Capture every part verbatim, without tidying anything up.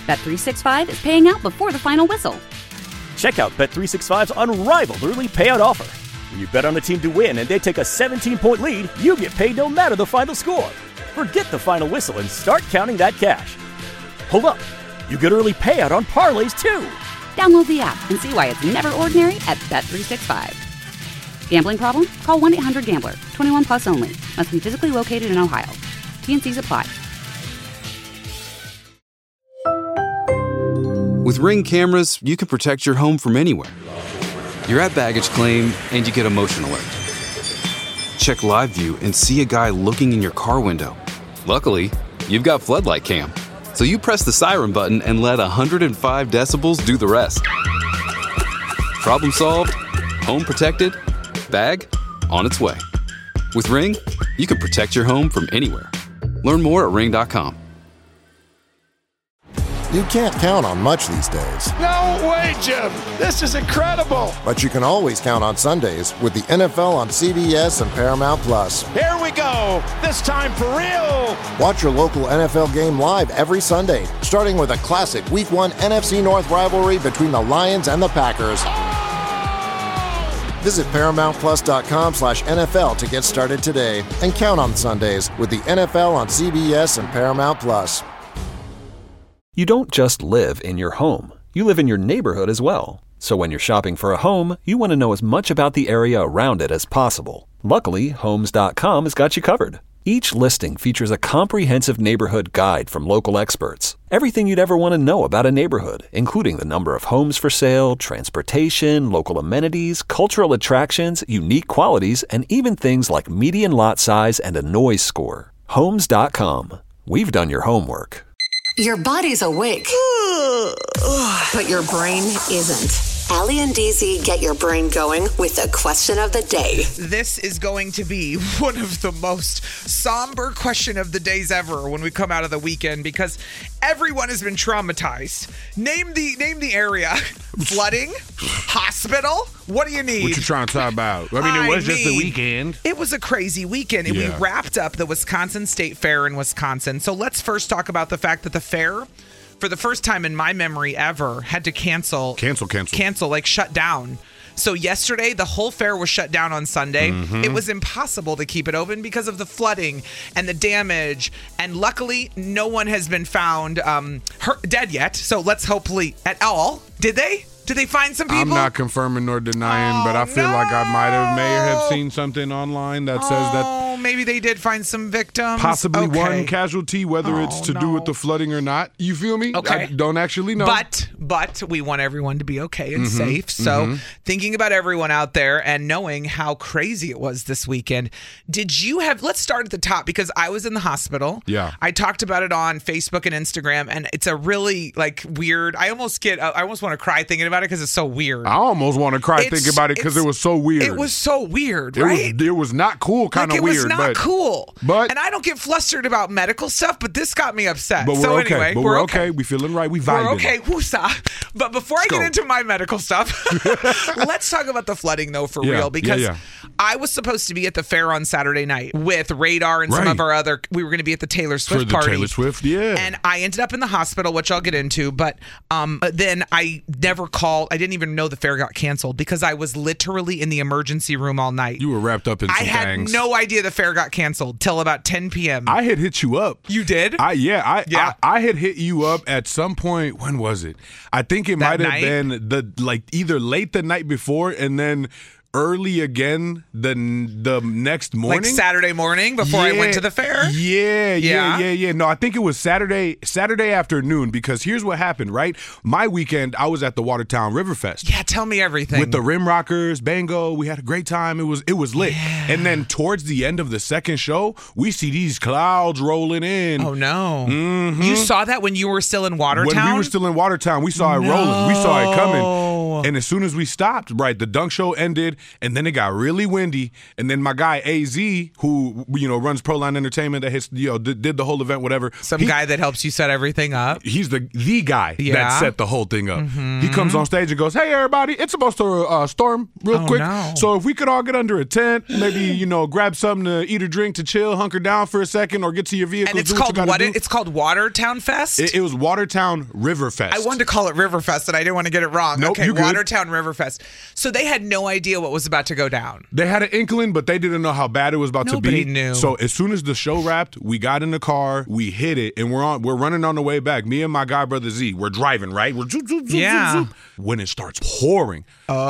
Bet three sixty-five is paying out before the final whistle. Check out Bet three sixty-five's unrivaled early payout offer. When you bet on a team to win and they take a seventeen-point lead, you get paid no matter the final score. Forget the final whistle and start counting that cash. Hold up. You get early payout on parlays, too. Download the app and see why it's never ordinary at Bet three sixty-five. Gambling problem? Call one eight hundred gambler. twenty-one plus only. Must be physically located in Ohio. T and C's apply. With Ring cameras, you can protect your home from anywhere. You're at baggage claim and you get a motion alert. Check live view and see a guy looking in your car window. Luckily, you've got Floodlight Cam. So you press the siren button and let one hundred five decibels do the rest. Problem solved, home protected, bag on its way. With Ring, you can protect your home from anywhere. Learn more at ring dot com. You can't count on much these days. No way, Jim. This is incredible. But you can always count on Sundays with the N F L on C B S and Paramount Plus. Here we go. This time for real. Watch your local N F L game live every Sunday, starting with a classic Week one N F C North rivalry between the Lions and the Packers. Oh! Visit paramount plus dot com slash N F L to get started today and count on Sundays with the N F L on C B S and Paramount Plus. You don't just live in your home. You live in your neighborhood as well. So when you're shopping for a home, you want to know as much about the area around it as possible. Luckily, Homes dot com has got you covered. Each listing features a comprehensive neighborhood guide from local experts. Everything you'd ever want to know about a neighborhood, including the number of homes for sale, transportation, local amenities, cultural attractions, unique qualities, and even things like median lot size and a noise score. Homes dot com. We've done your homework. Your body's awake, but your brain isn't. Allie and D Z get your brain going with the question of the day. This is going to be one of the most somber question of the days ever when we come out of the weekend, because everyone has been traumatized. Name the name the area. Flooding? Hospital? What do you need? What you trying to talk about? I mean, it was I just mean, the weekend. It was a crazy weekend. And yeah. We wrapped up the Wisconsin State Fair in Wisconsin. So let's first talk about the fact that the fair, for the first time in my memory ever, had to cancel. Cancel, cancel. Cancel, like shut down. So yesterday, the whole fair was shut down on Sunday. Mm-hmm. It was impossible to keep it open because of the flooding and the damage. And luckily, no one has been found um, hurt, dead yet. So let's hopefully at all. Did they? Did they find some people? I'm not confirming nor denying, oh, but I feel no. like I might have, may have seen something online that oh, says that maybe they did find some victims. Possibly okay. one casualty, whether oh, it's to no. do with the flooding or not. You feel me? Okay. I don't actually know. But but we want everyone to be okay and mm-hmm, safe. So mm-hmm. thinking about everyone out there and knowing how crazy it was this weekend, did you have, let's start at the top, because I was in the hospital. Yeah. I talked about it on Facebook and Instagram, and it's a really like weird, I almost get, I almost want to cry thinking about it because it's so weird. I almost want to cry It's- thinking about it because it was so weird. It was so weird, It right? was, it was not cool, kind of like, it weird. was not but, cool. But and I don't get flustered about medical stuff, but this got me upset. But we're so okay. anyway, but we're, we're okay. okay. We feeling right. We vibing. We're okay. Woosah. But before I Let's get go. into my medical stuff, let's talk about the flooding, though, for Yeah, real. yeah, Because yeah. I was supposed to be at the fair on Saturday night with Radar and some Right. of our other, we were going to be at the Taylor Swift For the party. Taylor Swift, yeah. And I ended up in the hospital, which I'll get into. But um, then I never called. I didn't even know the fair got canceled because I was literally in the emergency room all night. You were wrapped up in some I had things. no idea the fair got canceled till about ten p.m. I had hit you up. You did? I yeah, I, Yeah. I I had hit you up at some point. When was it? I think it That might have night? been the like either late the night before and then early again the the next morning. Like Saturday morning before I went to the fair? Yeah, yeah, Yeah. yeah, yeah. No, I think it was Saturday Saturday afternoon, because here's what happened, right? My weekend, I was at the Watertown Riverfest. Yeah, tell me everything. With the Rim Rockers, Bango, we had a great time. It was it was lit. Yeah. And then towards the end of the second show, we see these clouds rolling in. Oh, no. Mhm. You saw that when you were still in Watertown? When we were still in Watertown, we saw it rolling. We saw it coming. And as soon as we stopped, right, the dunk show ended, and then it got really windy. And then my guy A Z, who you know runs Proline Entertainment, that hits, you know did, did the whole event, whatever. Some he, guy that helps you set everything up. He's the the guy Yeah. that set the whole thing up. Mm-hmm. He comes on stage and goes, "Hey everybody, it's supposed to uh, storm real Oh, quick. no. So if we could all get under a tent, maybe you know grab something to eat or drink to chill, hunker down for a second, or get to your vehicle." And it's do called what, you what? gotta It, do. it's called Watertown Fest. It, it was Watertown River Fest. I wanted to call it River Fest, and I didn't want to get it wrong. Nope, okay, you good. Watertown River Fest. So they had no idea what was about to go down. They had an inkling, but they didn't know how bad it was about Nobody to be. knew. So as soon as the show wrapped, we got in the car, we hit it, and we're on. We're running on the way back. Me and my guy brother Z, we're driving, right? We're zoop, zoop, zoop, Yeah. zoop, zoop. When it starts pouring,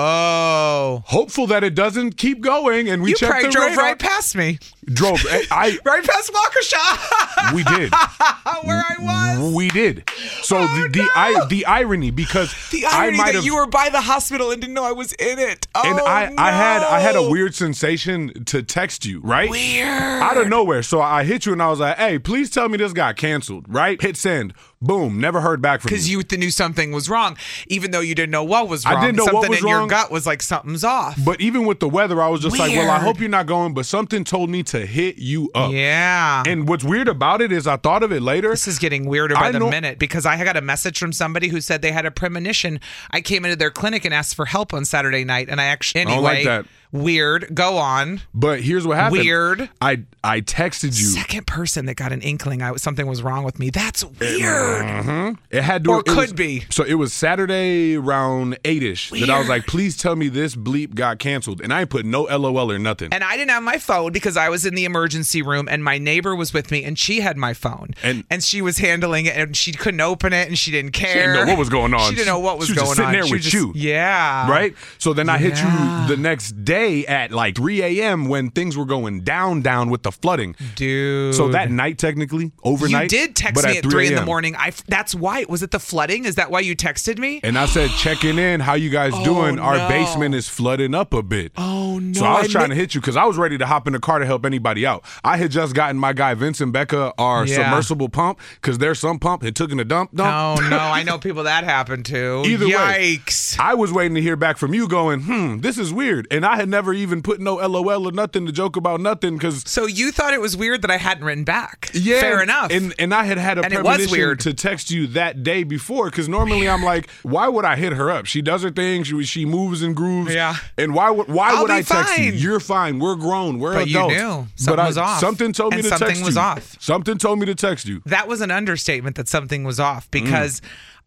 Oh, hopeful that it doesn't keep going, and we you checked probably the drove radar. right past me. Drove. I, I Right past Waukesha. we did. Where I was. We did. So Oh, the the, no. I, the irony, because The I irony might that have, you were by the hospital and didn't know I was in it. Oh, and I, no. I had I had a weird sensation to text you, right? Weird. Out of nowhere. So I hit you and I was like, "Hey, please tell me this got canceled." Right? Hit send. Boom. Never heard back from you. Because you knew something was wrong, even though you didn't know what was I wrong. didn't know what something was in your wrong. gut was like something's off. But even with the weather, I was just like, well, I Weird. hope you're not going, but something told me to hit you up. Yeah. And what's weird about it is I thought of it later. This is getting weirder by I the know- minute because I got a message from somebody who said they had a premonition. I came into their clinic and asked for help on Saturday night, and I actually anyway. don't like that. Weird. Go on. But here's what happened. Weird. I I texted you. Second person that got an inkling I something was wrong with me. That's weird. Mhm. It had to Or it could was- be. So it was Saturday around eight-ish that I was Weird. like, please tell me this bleep got canceled. And I ain't put no L O L or nothing. And I didn't have my phone because I was in the emergency room and my neighbor was with me and she had my phone. And- And, she was handling it and she couldn't open it and she didn't care. She didn't know what was going on. She didn't know what was, She was going just sitting on. there She with was just- you. Yeah. Right? So then I hit Yeah. you the next day at like three a.m. when things were going down, down with the flooding. Dude. So that night, technically, overnight. You did text but me at three in the a m. morning. I that's why. Was it the flooding? Is that why you texted me? And I said, checking in, how you guys doing? Our no. basement is flooding up a bit. Oh, no. So I was I trying mi- to hit you because I was ready to hop in the car to help anybody out. I had just gotten my guy Vincent Becca our Yeah. submersible pump because there's some pump it took in a dump dump. Oh no, I know people that happened to. Either way, Yikes. I was waiting to hear back from you going, hmm, this is weird. And I had never even put no L O L or nothing to joke about nothing because So you thought it was weird that I hadn't written back? yeah, Fair enough. And and I had had a And it was premonition weird. to text you that day before because normally I'm like, why would I hit her up? She does her thing. She she moves and grooves. Yeah. And why would why I'll would be I text you? fine. You're fine. We're grown. We're But you adults. knew. but Something I, was off. Something told me And to something text was you. off. Something told me to text you. That was an understatement that something was off because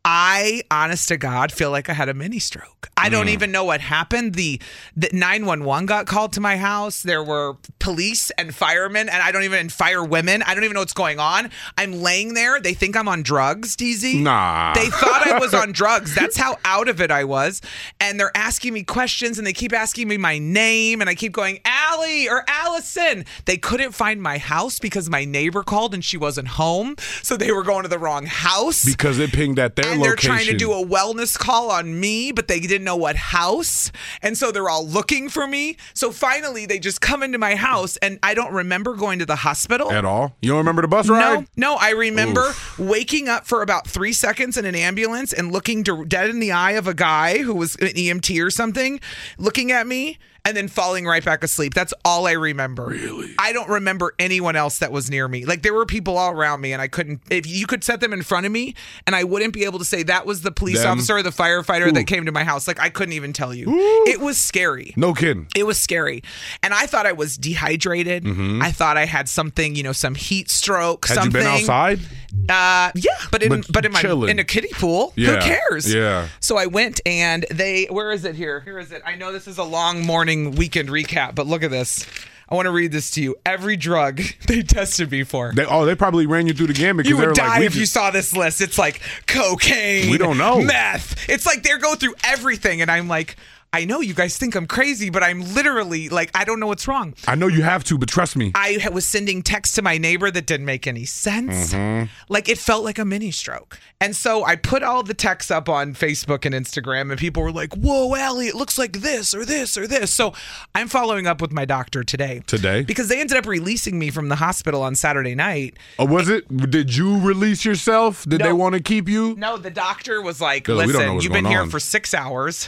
I, honest to God, feel like I had a mini stroke. I don't even know what happened. The, the nine one one got called to my house. There were police and firemen, and I don't even, and fire women. I don't even know what's going on. I'm laying there. They think I'm on drugs, D Z. Nah. They thought I was on drugs. That's how out of it I was. And they're asking me questions, and they keep asking me my name, and I keep going, Allie or Allison. They couldn't find my house because my neighbor called and she wasn't home. So they were going to the wrong house. Because it pinged at their And they're location. trying to do a wellness call on me, but they didn't know what house. And so they're all looking for me. So finally, they just come into my house, and I don't remember going to the hospital. At all? You don't remember the bus ride? No, no, I remember Oof. waking up for about three seconds in an ambulance and looking to, dead in the eye of a guy who was an E M T or something, looking at me, and then falling right back asleep. That's all I remember. Really? I don't remember anyone else that was near me. Like, there were people all around me, and I couldn't, if you could set them in front of me, and I wouldn't be able to say that was the police Them. officer or the firefighter Ooh. that came to my house. Like, I couldn't even tell you. Ooh. It was scary. No kidding. It was scary. And I thought I was dehydrated. I thought I had something, you know, some heat stroke, Mm-hmm. Had something. you been outside? Uh, yeah, but in But but, in my chilling. in a kiddie pool. Yeah, Who cares? yeah. So I went and they where is it here? Here is it. I know this is a long morning weekend recap, but look at this. I want to read this to you. Every drug they tested me for. They, oh, they probably ran you through the gamut because You they would were die like, we if you just- saw this list. It's like cocaine. We don't know. Meth. It's like they go through everything, and I'm like, I know you guys think I'm crazy, but I'm literally like, I don't know what's wrong. I know you have to, but trust me. I was sending texts to my neighbor that didn't make any sense. Mm-hmm. Like, it felt like a mini stroke. And so I put all the texts up on Facebook and Instagram, and people were like, whoa, Allie, it looks like this or this or this. So I'm following up with my doctor today. Today? Because they ended up releasing me from the hospital on Saturday night. Oh, was it? Did you release yourself? Did No. they want to keep you? No, the doctor was like, Bill, we don't know listen, what's you've been going here on. for six hours.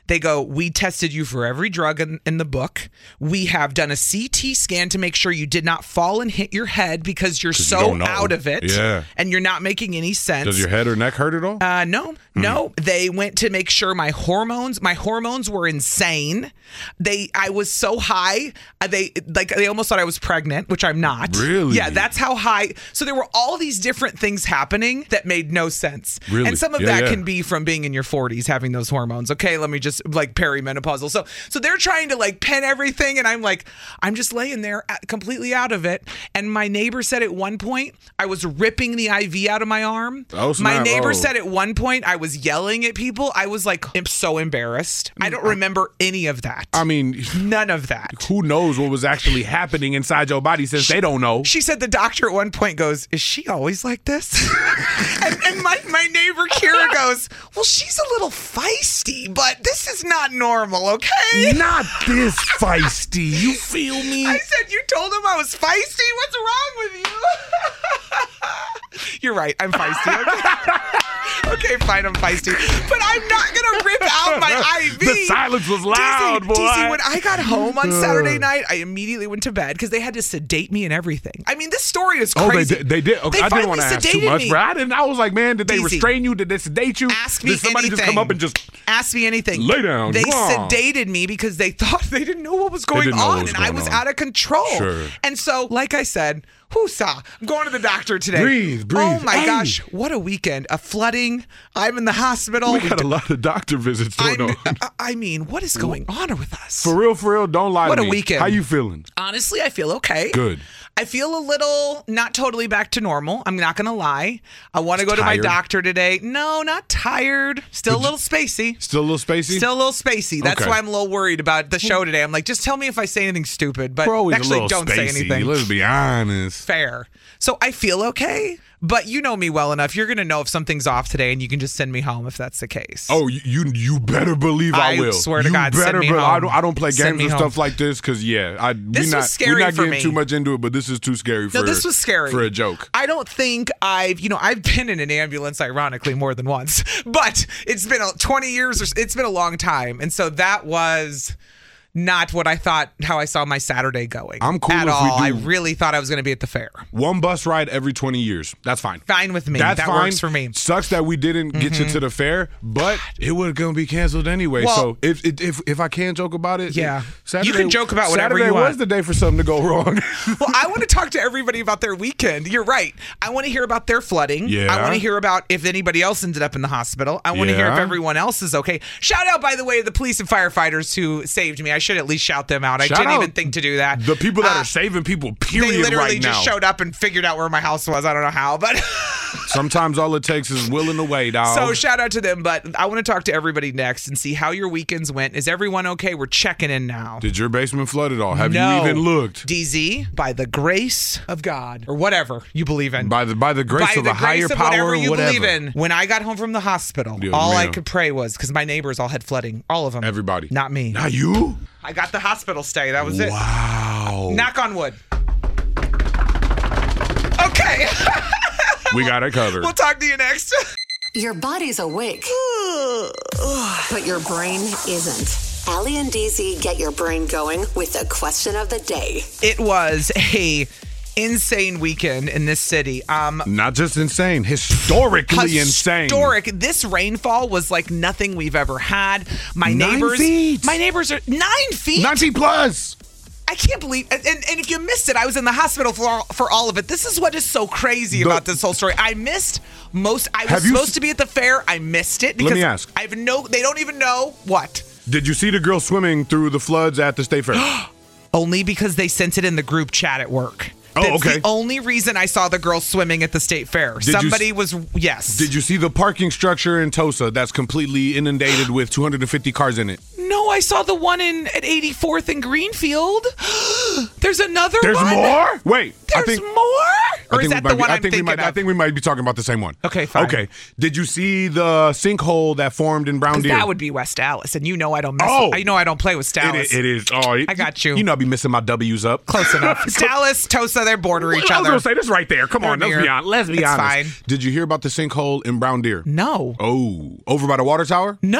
They go, we tested you for every drug in, in the book. We have done a C T scan to make sure you did not fall and hit your head because you're so you out of it. Yeah. And you're not making any sense. Does your head or neck hurt at all? Uh, no, no. They went to make sure my hormones, my hormones were insane. They, I was so high. uh, They like they almost thought I was pregnant, which I'm not. Really? Yeah, that's how high. So there were all these different things happening that made no sense. Really? And some of Yeah, that yeah. can be from being in your forties, having those hormones. Okay, let me just like perimenopausal. So, so they're trying to like pen everything, and I'm like, I'm just laying there uh, completely out of it. And my neighbor said at one point I was ripping the I V out of my arm. Oh, my snap. neighbor Oh. said at one point I was yelling at people. I was like, I'm so embarrassed. I don't remember any of that. I mean, None of that. who knows what was actually happening inside your body since they don't know. She said the doctor at one point goes, is she always like this? and and my, my neighbor Kira goes, well, she's a little feisty, but this is not normal, okay? Not this feisty. You feel me? I said, you told him I was feisty? What's wrong with you? You're right. I'm feisty. Okay, okay fine. I'm feisty. But I'm not going to rip out my I V. The silence was loud, D C, boy. D C, when I got home on Saturday night, I immediately went to bed because they had to sedate me and everything. I mean, this story is Oh, they crazy. did. They did. Okay, They I didn't want finally to ask too sedated much, me. bro. I didn't. I was like, man, did they D C, restrain you? Did they sedate you? Ask me Did somebody anything. just come up and just Ask me anything. lay down? They Wah. sedated me because they thought they didn't know what was going didn't know what on, was and I going was on. out of control. Sure. And so, like I said, whoosah, I'm going to the doctor today. Breathe, breathe. Oh my Hey. gosh, what a weekend! A flooding. I'm in the hospital. We got a lot of doctor visits going I'm- on. I- I mean, what is going on with us? For real, for real. Don't lie What to a me. weekend. How you feeling? Honestly, I feel okay. Good. I feel a little not totally back to normal. I'm not going to lie. I want to go to my Tired? doctor today. No, not tired. Still a little spacey. Still a little spacey? Still a little spacey. That's Okay. why I'm a little worried about the show today. I'm like, just tell me if I say anything stupid, but We're always actually a little don't say spacey. anything. Let's be honest. Fair. So I feel okay, but you know me well enough. You're going to know if something's off today, and you can just send me home if that's the case. Oh, you you, you better believe I, I will. swear to you God, send better me be- I home. don't I don't play Send games me and home. stuff like this because yeah, I This we not was scary we're not for getting me. too much into it, but this is too scary for No, this was scary. for a joke. I don't think I've, you know, I've been in an ambulance, ironically, more than once, but it's been a, twenty years, or it's been a long time. And so that was not what I thought, how I saw my Saturday going. I'm cool at if we all. do- I really thought I was going to be at the fair. One bus ride every twenty years. That's fine. Fine with me. That's that fine. works for me. Sucks that we didn't get you to the fair, but it was gonna be canceled anyway. Well- so if, if if if I can joke about it, Yeah. Saturday, You can joke about whatever Saturday you want. was the day for something to go wrong. Well, I want to talk to everybody about their weekend. You're right. I want to hear about their flooding. Yeah. I want to hear about if anybody else ended up in the hospital. I want to hear if Yeah. everyone else is okay. Shout out, by the way, to the police and firefighters who saved me. I should at least shout them out. I Shout didn't out even think to do that. The people that Uh, are saving people, period, They literally right just now. showed up and figured out where my house was. I don't know how, but Sometimes all it takes is willing to wait, dog. so shout out to them. But I want to talk to everybody next and see how your weekends went. Is everyone okay? We're checking in now. Did your basement flood at all? Have No. you even looked? D Z, by the grace of God, or whatever you believe in. By the by the grace By of the a higher grace of power, whatever you whatever. believe in. When I got home from the hospital, Dios all I mío. could pray was because my neighbors all had flooding, all of them. Everybody. Not me. Not you? I got the hospital stay. That was it. Wow. Knock on wood. Okay. We got it covered. We'll talk to you next. Your body's awake, but your brain isn't. Allie and D Z get your brain going with the question of the day. It was a insane weekend in this city. Um, Not just insane, historically insane. Historic. This rainfall was like nothing we've ever had. My Nine neighbors, feet. my neighbors are nine feet. Nine feet plus. I can't believe, and, and, and if you missed it, I was in the hospital for all, for all of it. This is what is so crazy The- about this whole story. I missed most. I was Have you supposed s- to be at the fair. I missed it because me ask. I have no. They don't even know what. Did you see the girl swimming through the floods at the state fair? Only because they sent it in the group chat at work. Oh, That's okay. the only reason I saw the girl swimming at the state fair. you Somebody s- was, yes. Did you see the parking structure in Tulsa that's completely inundated with two hundred fifty cars in it? No, I saw the one in at eighty-fourth in Greenfield. There's another There's one? more? Wait, There's I think more? Or I is think that we the might one be, I I'm think we thinking might, of? I think we might be talking about the same one. Okay, fine. Okay. Did you see the sinkhole that formed in Brown 'Cause Deer? that would be West Dallas, and you know I don't mess. Oh. I know I don't play with It Dallas. is. It is. Oh, it, I got you. You know, I be missing my W's up. Close enough. Dallas, Tosa, they border each I was other. gonna say this right there. Come They're on, let's near. be honest. Let's be It's honest. fine. Did you hear about the sinkhole in Brown Deer? No. Oh, over by the water tower? No.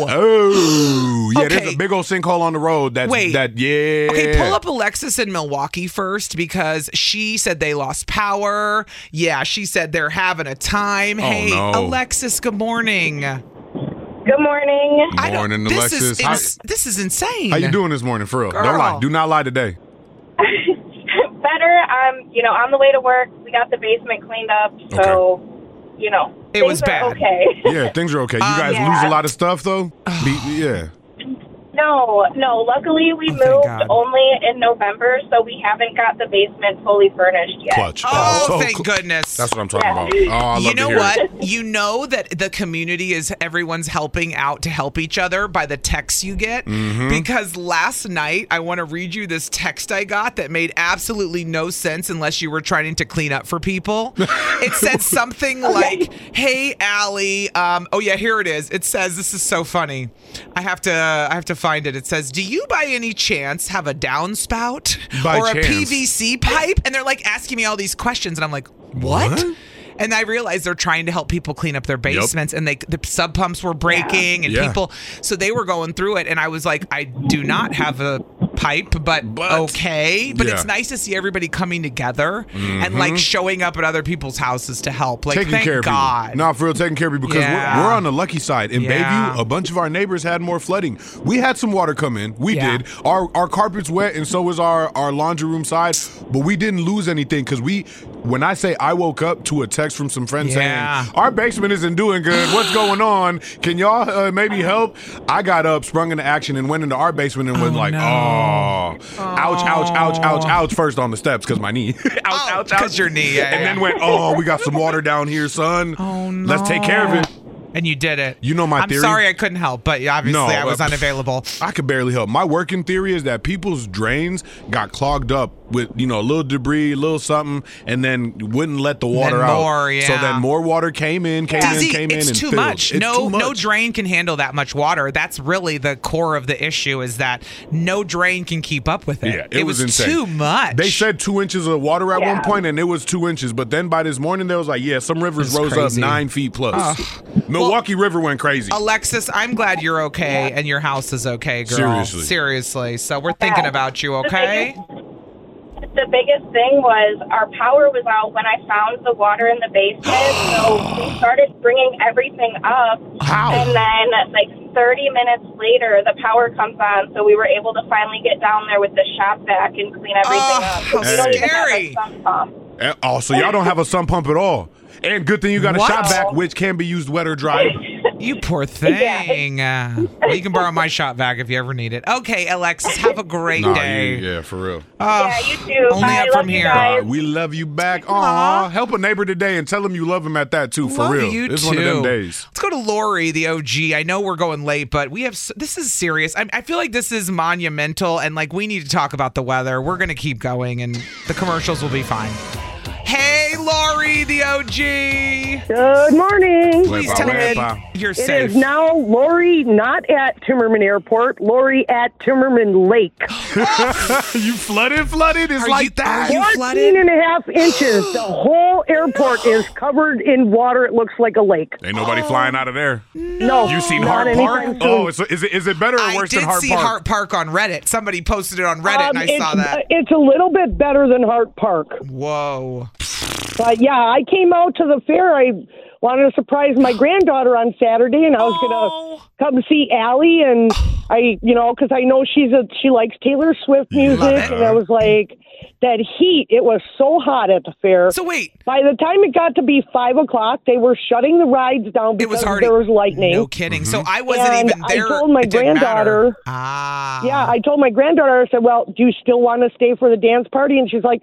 Oh, yeah. Okay. There's a big old sinkhole on the road. That's Wait. that. Yeah. Okay, pull up Alexis in Milwaukee first because she said they lost power. Yeah, she said they're having a time. Oh, hey, no. Alexis, good morning. Good morning. I don't- Morning, this Alexis. Is How- ins- this is insane. How you doing this morning, for real? Don't Girl. lie. Do not lie today. Better. Um, you know, on the way to work, we got the basement cleaned up, so you know, It things was are bad. Okay. Yeah, things are okay. You Um, guys yeah. lose a lot of stuff though. Be, yeah. No, no. Luckily, we Oh, thank moved God. only in November, so we haven't got the basement fully furnished yet. Clutch. Oh, So thank cl- goodness. That's what I'm talking Yeah. about. Oh, I love You to know hear what? it. You know that the community is everyone's helping out to help each other by the texts you get. Mm-hmm. Because last night, I want to read you this text I got that made absolutely no sense unless you were trying to clean up for people. It said something like, "Hey, Allie." Um, oh yeah, here it is. It says, "This is so funny. I have to, I have to find it." It says, "Do you by any chance have a downspout By or a chance. P V C pipe?" And they're like asking me all these questions, and I'm like, "What?" What? And I realized they're trying to help people clean up their basements, and they the sub pumps were breaking, and Yeah. people, so they were going through it. And I was like, I do not have a pipe, but, But- okay. But Yeah. it's nice to see everybody coming together and like showing up at other people's houses to help. Like, Taking thank care of God. people. No, for real, taking care of people because Yeah. we're, we're on the lucky side. In Yeah. Bayview, a bunch of our neighbors had more flooding. We had some water come in. We Yeah. did. Our our carpet's wet, and so was our our laundry room side. But we didn't lose anything because we. When I say I woke up to a text from some friends Yeah. saying our basement isn't doing good. What's going on? Can y'all uh, maybe help? I got up, sprung into action, and went into our basement and was Oh, like, no. oh, ouch, ouch, ouch, ouch, ouch. First on the steps because my knee. ouch, Oh, ouch, ouch. 'cause your knee, yeah, and yeah. then went, oh, we got some water down here, son. Oh, no. Let's take care of it. And you did it. You know my I'm theory? sorry I couldn't help, but obviously No, I was uh, unavailable. I could barely help. My working theory is that people's drains got clogged up with, you know, a little debris, a little something, and then wouldn't let the water Then out. more, yeah. So then more water came in, came Dizzy, in, came it's in, and too filled. much. It's no, too much. no drain can handle that much water. That's really the core of the issue. Is that no drain can keep up with it. Yeah, it, was, was insane. too much. They said two inches of water at Yeah. one point, and it was two inches. But then by this morning, they was like, yeah, some rivers It's rose crazy. up nine feet plus. Milwaukee River went crazy. Alexis, I'm glad you're okay and your house is okay, girl. Seriously. Seriously. So we're thinking Yeah. about you, The okay? biggest- The biggest thing was our power was out when I found the water in the basement, so we started bringing everything up. How? And then, like thirty minutes later, the power comes on, so we were able to finally get down there with the shop vac and clean everything Oh, up. how We don't even have a scary. sump pump. Eh, Oh, so y'all don't have a sump pump at all. And good thing you got a What? shop vac, which can be used wet or dry. You poor thing. Uh, well, you can borrow my shop vac if you ever need it. Okay, Alexis, have a great Nah, day. you- yeah, for real. Oh, Yeah, you too. only Bye. up Love from you here. guys. Uh, we love you back. Aw, help a neighbor today and tell him you love him at that too. For Love real, you it's too. one of them days. Let's go to Lori, the O G. I know we're going late, but we have s- this is serious. I, I feel like this is monumental, and like we need to talk about the weather. We're gonna keep going, and the commercials will be fine. Hey, Lori, the O G. Good morning. Please Wepa, tell me wepa. you're It safe. is now Lori, not at Timmerman Airport, Lori at Timmerman Lake. You flooded, flooded. It's Are like you- that. are you fourteen flooded? and a half inches. The whole airport is covered in water. It looks like a lake. Ain't nobody flying out of there. No. You seen not Hart Park? anytime soon. Oh, it's, is it is it better or I worse did than Hart see Park? Hart Park on Reddit. Somebody posted it on Reddit, and Um, I it's, saw that. It's a little bit better than Hart Park. Whoa. But yeah, I came out to the fair. I wanted to surprise my granddaughter on Saturday, and I was Oh. gonna come see Allie, and I, you know, because I know she's a she likes Taylor Swift music, it. and I was like, that heat. It was so hot at the fair. So wait. By the time it got to be five o'clock, they were shutting the rides down It because was already there was lightning. No kidding. So I wasn't And even there. I told my It didn't matter. granddaughter. Ah. Yeah, I told my granddaughter, I said, well, do you still want to stay for the dance party? And she's like,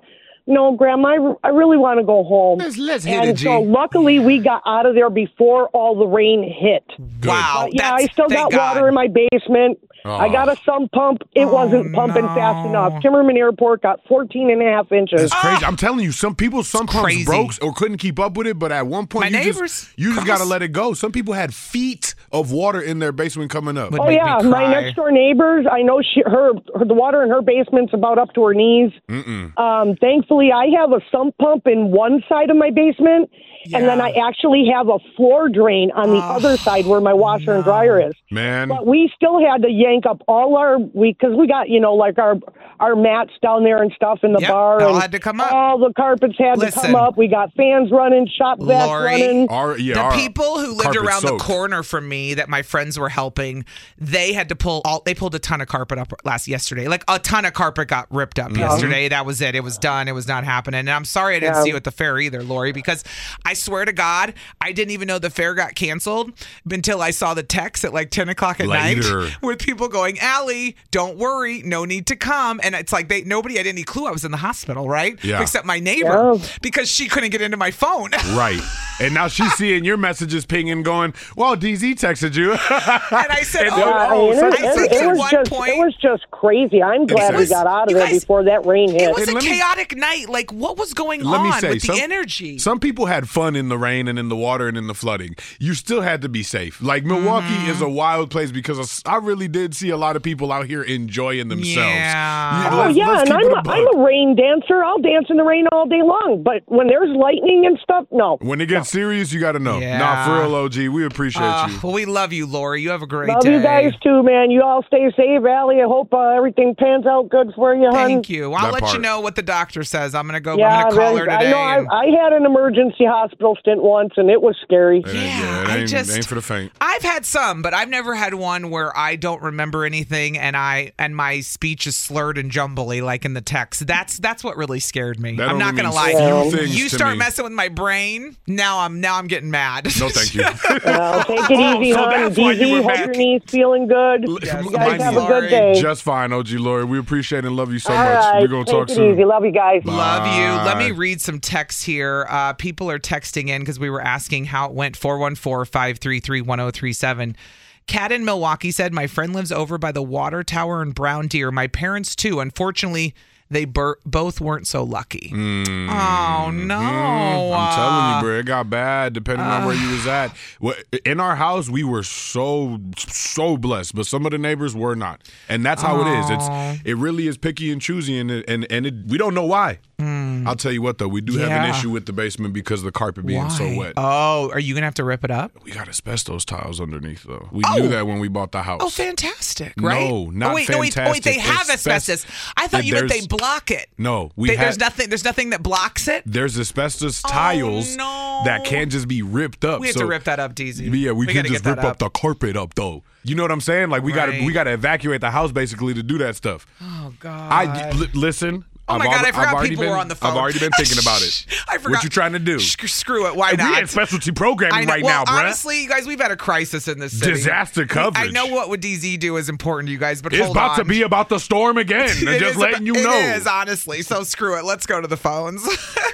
no, Grandma, I, I really want to go home. Let's, let's hit and it, G. so luckily we got out of there before all the rain hit. Wow. But, yeah, that's- I still thank got God. water in my basement. Oh. I got a sump pump. It Oh, wasn't pumping no. fast enough. Timmerman Airport got fourteen and a half inches. That's crazy. I'm telling you, some people, some pumps crazy. broke or couldn't keep up with it, but at one point, My you neighbors just, you just got to cross- let it go. Some people had feet of water in their basement coming up. Would Oh make yeah, me my cry. next door neighbors. I know she, her, her, the water in her basement's about up to her knees. Mm-mm. Um, thankfully, I have a sump pump in one side of my basement, and then Yeah. I actually have a floor drain on the other side where my washer and dryer is. Man. But we still had to yank up all our we because we got you know like our our mats down there and stuff in the Yep, bar. all and had to come up. All the carpets had to Listen. come up. We got fans running, shop vacs Lori, running. Our, yeah, the our people who lived carpet's around soaked. the corner from me that my friends were helping, they had to pull all they pulled a ton of carpet up last yesterday. Like a ton of carpet got ripped up yesterday. That was it. It was done. It was not happening. And I'm sorry I didn't Yeah. see you at the fair either, Lori, because I swear to God, I didn't even know the fair got canceled until I saw the text at like ten o'clock at Later. night with people going, Allie, don't worry, no need to come. And it's like they nobody had any clue I was in the hospital, right? Yeah. Except my neighbor, Yeah. because she couldn't get into my phone. Right. And now she's seeing your messages pinging going, well, D Z texted you. And I said, And oh, then, Yeah, oh, I mean, such it, and it- such. it at was one just point- it was just crazy. I'm glad we was- got out of you there guys- before that rain hit. It was And a let me- chaotic night. Like, what was going Let on me say, with some, the energy? some people had fun in the rain and in the water and in the flooding. You still had to be safe. Like, Milwaukee Mm-hmm. is a wild place because I really did see a lot of people out here enjoying themselves. Yeah. Oh let's- yeah, let's and keep I'm it a, a buck. I'm a rain dancer. I'll dance in the rain all day long. But when there's lightning and stuff, no. When it gets serious, you got to know. Yeah. Nah, for real, O G, we appreciate Uh, you. well, we love you, Lori. You have a great Love day. you guys too, man. You all stay safe, Allie. I hope uh, everything pans out good for you, hon. Thank you. I'll That let you part. know what the doctor says. I'm gonna go. Yeah, I'm gonna call her man, today. I know. and- I, I had an emergency hospital stint once, and it was scary. It ain't- Yeah, it I ain't, just- ain't for the faint. I've had some, but I've never had one where I don't remember anything and I and my speech is slurred and jumbly like in the text. That's that's what really scared me. That I'm not only gonna means lie. few things You to start me. messing with my brain. Now I'm now I'm getting mad. No, thank you. Well, take it easy, so hon. that's why you D Z, were hope back. your knees feeling good. You Yes, guys mine have is a good day. Just fine, O G Lori. We appreciate and love you so All much. right, We're going to take talk it soon. easy. Love you guys. Love you. Let me Bye. read some texts here. Uh, people are texting in because we were asking how it went. four one four, five three three, one oh three seven. Kat in Milwaukee said, my friend lives over by the water tower in Brown Deer. My parents, too. Unfortunately, they bur- both weren't so lucky. Mm. Oh, no. Mm, I'm telling Uh, you, bro, it got bad depending on where you was at. Well, in our house, we were so so blessed, but some of the neighbors were not, and that's how it is. It's it really is picky and choosy, and it, and and it, we don't know why. I'll tell you what, though, we do have an Yeah. issue with the basement because of the carpet being so Why? wet. Oh, are you going to have to rip it up? We got asbestos tiles underneath, though. We Oh. knew that when we bought the house. Oh, fantastic, right? No, not oh, wait, No, wait, oh, wait, they fantastic. have asbestos. I thought you meant they There's- block it. No, we They- had, there's nothing. There's nothing that blocks it. There's asbestos Oh, tiles no. that can't just be ripped up. We have so, to rip that up, D Z. Yeah, we, We can't gotta just get rip that up. up. the carpet up though. You know what I'm saying? Like we Right. gotta we gotta evacuate the house basically to do that stuff. Oh God. I li- listen. Oh my I've God, al- I forgot I've already people been, were on the phone. I've already been thinking about it. I forgot. What you trying to do? Sh- Screw it. Why Hey, not? we had specialty programming I know. right well, now, bruh. honestly, you guys, we've had a crisis in this city. Disaster We- coverage. I know what would D Z do is important to you guys, but It's hold about on. to be about the storm again. It I'm just is letting about- you It know. is, honestly. So screw it. Let's go to the phones.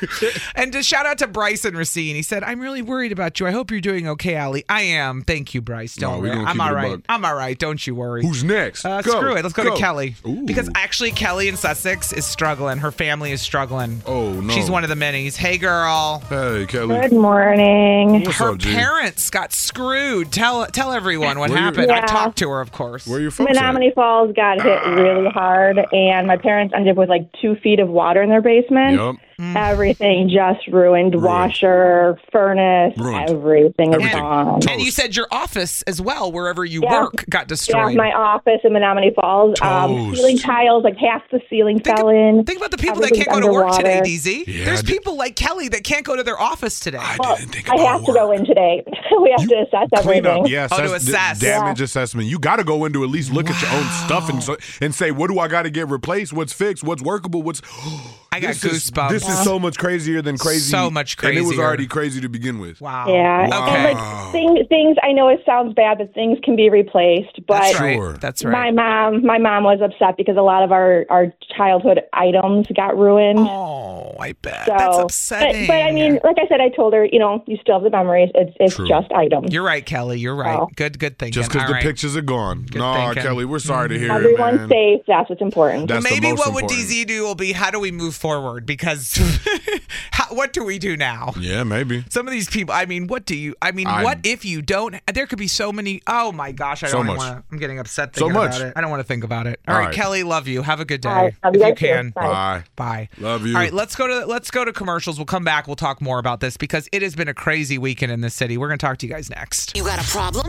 And just shout out to Bryson Racine. He said, I'm really worried about you. I hope you're doing okay, Allie. I am. Thank you, Bryce. Don't No, we worry. gonna I'm keep it all a right. buck. I'm all right. Don't you worry. Who's next? Uh, Go. screw it. Let's go, Go. to Kelly. Ooh. Because actually, Kelly in Sussex is struggling. Her family is struggling. Oh no. She's one of the minis. Hey, girl. Hey, Kelly. Good morning. What's Her up, G? parents got screwed. Tell tell everyone what Where you- happened. I Yeah. talked to her, of course. Where your folks at? Menominee Falls got hit really hard, and my parents ended up with like two feet of water in their basement. Yup. Everything just ruined. Washer, furnace, Ruined. everything is Everything. gone. And you said your office as well, wherever you Yeah. work, got Yeah, destroyed. my office in Menominee Falls. Um, Toast. ceiling tiles, like half the ceiling Think, fell in. think about the people that can't Everything's go to work today, underwater. D Z. Yeah, There's I did- people like Kelly that can't go to their office today. I Well, didn't think I about have to work. go in today. We have to assess Clean everything. up, yeah. Oh, to assess- assess. d- damage assessment. You got to go in to at least look at your own stuff and so, and say, what do I got to get replaced? What's fixed? What's workable? What's I got this goosebumps. Is, this is so much crazier than crazy. So much crazier. And it was already crazy to begin with. Wow. Yeah. Wow. And like things, things, I know it sounds bad, but things can be replaced. But That's right. That's right. My mom, my mom was upset because a lot of our, our childhood items got ruined. Oh, I bet. So, That's upsetting. But, but I mean, like I said, I told her, you know, you still have the memories. It's it's True. just items. You're right, Kelly. You're right. Oh. Good, good thinking. Just because All the right. pictures are gone. Good No, thinking. Kelly, we're sorry to hear it, Everyone's man. safe. That's what's important. That's the Maybe most what would important. D Z do will be, how do we move forward? Because how, what do we do now? Yeah, maybe. Some of these people, I mean, what do you, I mean, I- what if you don't, there could be so many, oh my gosh, I So don't much. want to, I'm getting upset So thinking much. about it. I don't want to think about it. All, All right, right. Kelly, love you. Have a good day. All right, love if you you guys too. can. Bye. Bye. Bye. Love you. All right, let's go to let's go to commercials. We'll come back. We'll talk more about this because it has been a crazy weekend in this city. We're going to talk to you guys next. You got a problem?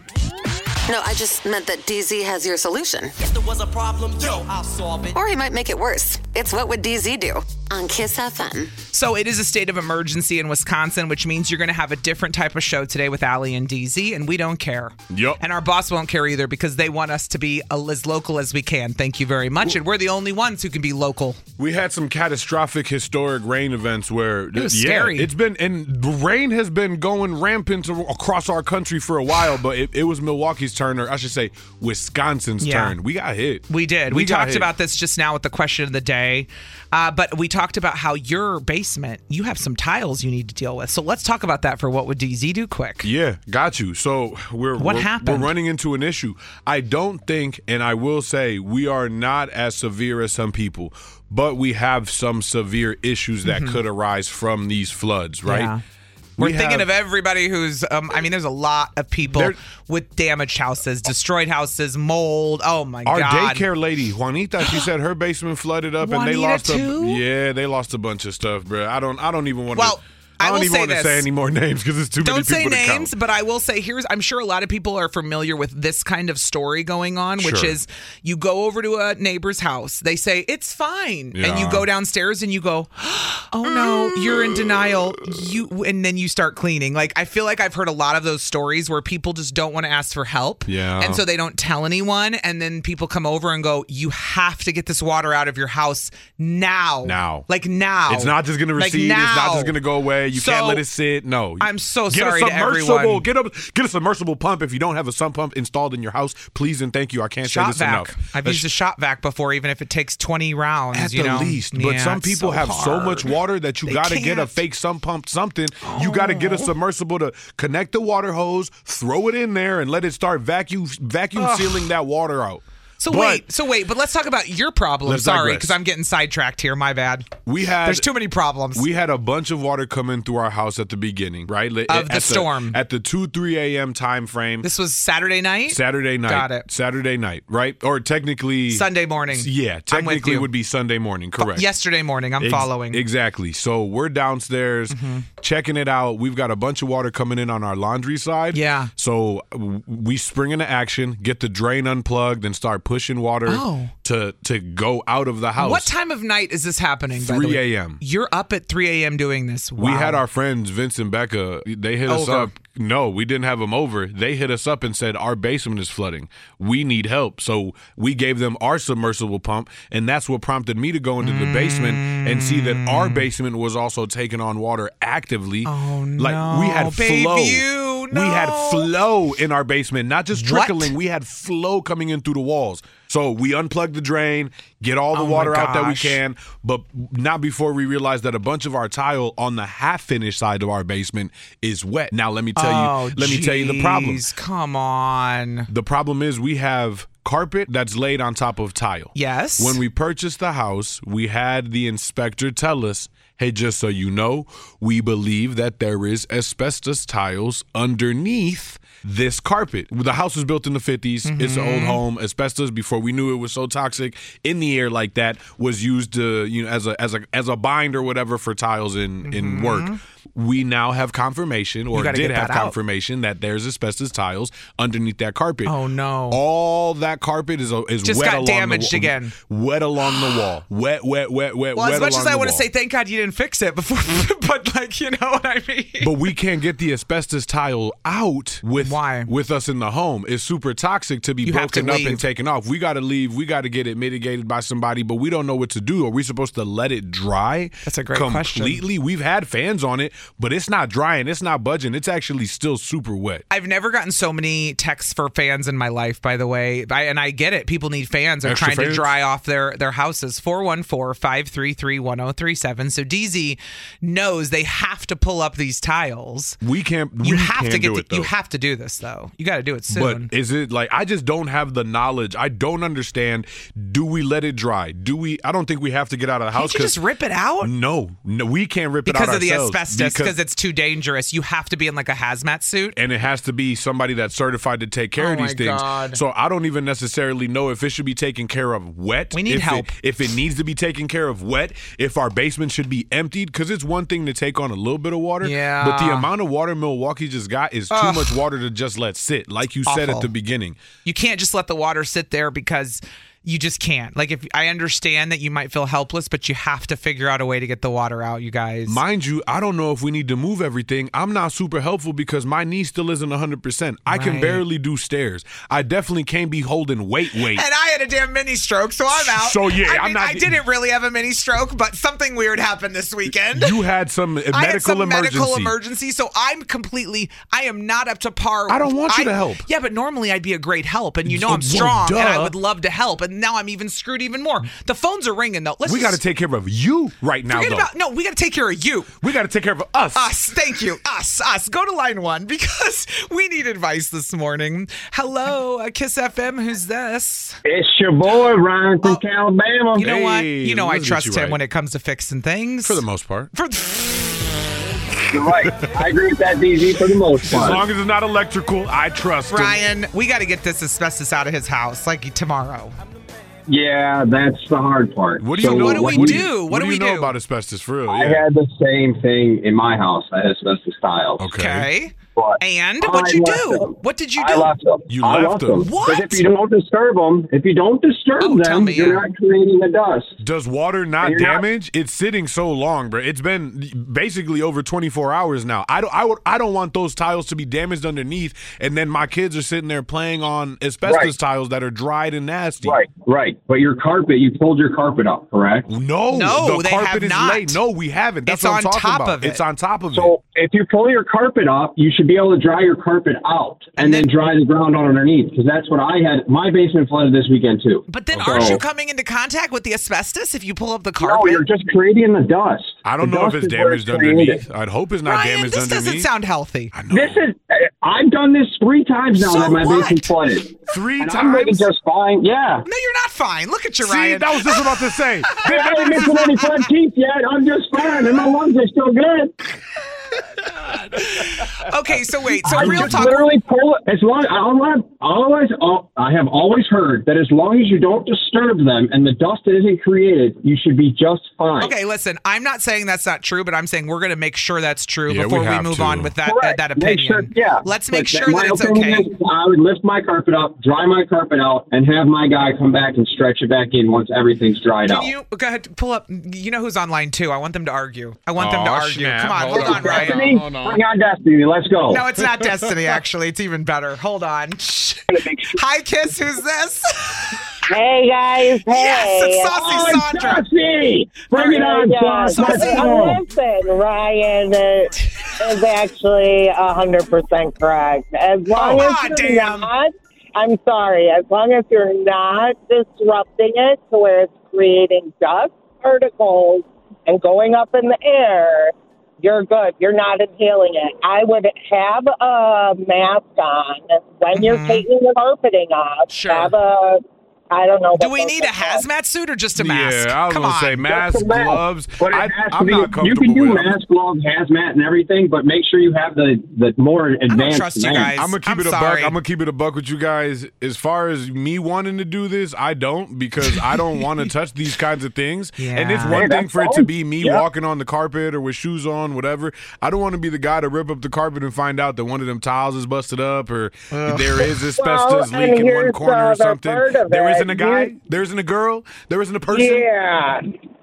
No, I just meant that D Z has your solution. If there was a problem, yo, I'll solve it. Or he might make it worse. It's What Would D Z Do? On Kiss F M. So it is a state of emergency in Wisconsin, which means you're going to have a different type of show today with Allie and D Z, and we don't care. Yep. And our boss won't care either because they want us to be as local as we can. Thank you very much. And we're the only ones who can be local. We had some catastrophic historic rain events where It was yeah, scary. It's been and the rain has been going rampant across our country for a while, but it, it was Milwaukee's turn, or I should say Wisconsin's Yeah. turn. We got hit. We did. We, We got talked hit. about this just now with the question of the day. Uh, but we talked about how your basement, you have some tiles you need to deal with. So let's talk about that for What Would D Z Do quick. Yeah, got you. So we're What we're, happened? we're running into an issue. I don't think, and I will say, we are not as severe as some people, but we have some severe issues that Mhm. could arise from these floods, right? Yeah. We're We thinking have- of everybody who's, um, I mean, there's a lot of people There- with damaged houses, destroyed houses, mold. Oh my Our God. daycare lady, Juanita, she said her basement flooded up and they Juanita lost too? a yeah, they lost a bunch of stuff, bro. I don't I don't even want to Well, I I don't will even say want to this. say any more names because it's too many Don't say people to count. names, but I will say here's I'm sure a lot of people are familiar with this kind of story going on, which Sure. is you go over to a neighbor's house, they say it's fine, and you Yeah. go downstairs and you go, oh no, you're in denial. You and then you start cleaning. Like I feel like I've heard a lot of those stories where people just don't want to ask for help. Yeah. And so they don't tell anyone, and then people come over and go, you have to get this water out of your house now. Now. Like now. It's not just going to Like, recede. It's not now. just going to go away. You So- can't let it sit. No. I'm so get sorry a to submersible. everyone. Get a get a submersible pump if you don't have a sump pump installed in your house. Please and thank you. I can't Shot say this vac. enough. I've A used a shot vac before, even if it takes twenty rounds. At you the know? least, but Yeah, some it's people so have so hard. much water that you They got to get a can't. fake sump pump something. You got to get a submersible to connect the water hose, throw it in there, and let it start vacuum vacuum Ugh. sealing that water out. So But wait, so wait, but let's talk about your problem. Let's Sorry, digress. because I'm getting sidetracked here. My bad. We had There's too many problems. We had a bunch of water come in through our house at the beginning, right? At Of the storm. at the two three a.m. time frame. This was Saturday night. Saturday night. Got it. Saturday night, right? Or technically Sunday morning. Yeah, I'm with technically you. would be Sunday morning. Correct. Yesterday morning. I'm Ex- following. Exactly. So we're downstairs Mm-hmm. checking it out. We've got a bunch of water coming in on our laundry side. Yeah. So w- we spring into action, get the drain unplugged, and start pushing water Oh. to to go out of the house. What time of night is this happening? by the three way? a.m. You're up at three a.m. doing this. We Wow. had our friends Vince and Becca. They hit us Over. up. No, we didn't have them over. They hit us up and said our basement is flooding. We need help. So we gave them our submersible pump, and that's what prompted me to go into the basement and see that our basement was also taking on water actively. Oh Like we had no, babe, flow. you, We had no. flow in our basement, not just What? trickling. We had flow coming in through the walls. So we unplugged the drain, get all the Oh my water out that we gosh. can, but not before we realized that a bunch of our tile on the half-finished side of our basement is wet. Now let me tell Oh, you, let me tell you the problem. jeez, Come on. The problem is we have carpet that's laid on top of tile. Yes. When we purchased the house, we had the inspector tell us, hey, just so you know, we believe that there is asbestos tiles underneath this carpet. The house was built in the fifties. It's an old home. Asbestos, before we knew it was so toxic in the air like that, was used to, you know, as a as a as a bind or whatever for tiles in in work. We now have confirmation, or gotta did get have that out. confirmation, that there's asbestos tiles underneath that carpet. Oh no. All that carpet is is Just wet got along damaged the, wa- again. Wet along the wall. Wet, wet, wet, wet, Well, wet as much along as I the want to wall. say thank God you didn't fix it before, but like Like, you know what I mean? But we can't get the asbestos tile out with Why? with us in the home. It's super toxic to be You have to broken up leave. and taken off. We got to leave. We got to get it mitigated by somebody, but we don't know what to do. Are we supposed to let it dry? That's a great completely? question. We've had fans on it, but it's not drying. It's not budging. It's actually still super wet. I've never gotten so many texts for fans in my life, by the way. I, and I get it. People need fans. They're Extra trying fans? to dry off their, their houses. four one four, five three three, one oh three seven. So D Z knows they have to pull up these tiles. We can't. You we have can't to get do the, it, though. you have to do this though. You got to do it soon. But is it like I just don't have the knowledge? I don't understand. Do we let it dry? Do we? I don't think we have to get out of the house. Can't you just rip it out? No, no, we can't rip Because it out of the ourselves asbestos, because it's too dangerous. You have to be in like a hazmat suit. and it has to be somebody that's certified to take care Oh of these my things. God. So I don't even necessarily know if it should be taken care of wet. We need if help. It, if it needs to be taken care of wet, if our basement should be emptied, because it's one thing to take on a little bit of water. Yeah. But the amount of water Milwaukee just got is too Ugh. much water to just let sit, like you said at Awful. the beginning. You can't just let the water sit there because you just can't. Like, if I understand that you might feel helpless, but you have to figure out a way to get the water out, you guys. Mind you, I don't know if we need to move everything. I'm not super helpful because my knee still isn't one hundred percent. I can Right. barely do stairs. I definitely can't be holding weight weight. And I had a damn mini stroke, so I'm out. So, yeah, I I'm mean, not- I didn't really have a mini stroke, but something weird happened this weekend. You had some medical I had some emergency. medical emergency, so I'm completely, I am not up to par. I don't want you I- to help. Yeah, but normally I'd be a great help, and you know Well, I'm strong, and I duh. would love to help, and now I'm even screwed even more. The phones are ringing, though. Let's we got to just- take care of you right now, Forget though. about, no, we got to take care of you. We got to take care of us. Us, thank you. Us, us. Go to line one because we need advice this morning. Hello, uh, Kiss F M. Who's this? It's your boy, Ryan from Alabama. You know what? Hey, You know I let's get trust you him right. when it comes to fixing things. For the most part. For You're right. I agree with that, D Z, for the most As part. long as it's not electrical, I trust him. Ryan, we got to get this asbestos out of his house like tomorrow. Yeah, that's the hard part. What do you So know? what do we what do? What, What do, do you we know do? about asbestos for real? I Yeah. had the same thing in my house. I had asbestos tiles. Okay. Okay. But And I what'd you left do? them. What did you I do? left them. You I left left them? them. What? Because if you don't disturb them, if you don't disturb Oh, tell them, me, you're yeah. not creating the dust. Does water not You're not- damage? It's sitting so long, bro. It's been basically over twenty-four hours now. I don't, I, would, I don't want those tiles to be damaged underneath, and then my kids are sitting there playing on asbestos Right. tiles that are dried and nasty. Right, right. But your carpet, you pulled your carpet up, correct? No, No, the they carpet have is not. laid. No, we haven't. That's It's what I'm on talking top about. of it. It's on top of it. So if you pull your carpet up, you should be able to dry your carpet out and, And then, then- dry the ground out underneath, because that's what I had. My basement flooded this weekend too. But then So- aren't you coming into contact with the asbestos if you pull up the No, carpet? you're just creating the dust. I don't The know if dust it's is where damaged created. underneath. I'd hope it's not Ryan, damaged this underneath. doesn't sound healthy. I know. This is. I've done this three times now So that my what? basement flooded. Three And I'm making times? just fine. Yeah. No, you're not fine. Look at you, See, Ryan. that was just about to say. I haven't missing any front teeth yet. I'm just fine, and my lungs are still good. Okay, so wait. So I real just talk. literally pull it. As long I'll have always oh, I have always heard that as long as you don't disturb them and the dust isn't created, you should be just fine. Okay, listen. I'm not saying that's not true, but I'm saying we're going to make sure that's true Yeah, we before we, have move to. on with that that, Correct. that Make opinion. sure, yeah. Let's make But sure my that it's opinion okay. is I would lift my carpet up, dry my carpet out, and have my guy come back and stretch it back in once everything's dried Can out. you go ahead? Pull up. You know who's on line two? I want them to argue. I want them to Aw, argue. snap. Come on, Hold hold, on, on, Ryan. Destiny, Hold on. bring on Destiny. Let's go. No, it's not Destiny. Actually, it's even better. Hold on. Hi, Kiss. Who's this? Hey guys, hey. Yes, it's Saucy Oh, it's Sandra. Saucy. Bring it on, Yeah, Saucy. but, uh, listen, Ryan uh, is actually one hundred percent correct. As long Oh, as ah, you're damn. not, I'm sorry, as long as you're not disrupting it to where it's creating dust particles and going up in the air, you're good. You're not inhaling it. I would have a mask on when you're Mhm. taking the carpeting off. Sure. Have a, I don't know. Do what we those need a are called. hazmat suit or just a mask? Yeah, I was Come gonna on. say mask, Just a mask. gloves. But it I, has to I'm be, not you comfortable can do with it. mask, gloves, hazmat, and everything, but make sure you have the, the more advanced trust you mask. guys. I'm gonna keep I'm it a sorry. buck. I'm gonna keep it a buck with you guys. As far as me wanting to do this, I don't because I don't want to touch these kinds of things. And it's Yeah. one Hey, thing that's for it to fine. be me Yeah. walking on the carpet or with shoes on, whatever. I don't want to be the guy to rip up the carpet and find out that one of them tiles is busted up or there is asbestos Well, leak and in one here's corner the or other something. part of There it. isn't a guy. You- There isn't a girl. There isn't a person. Yeah.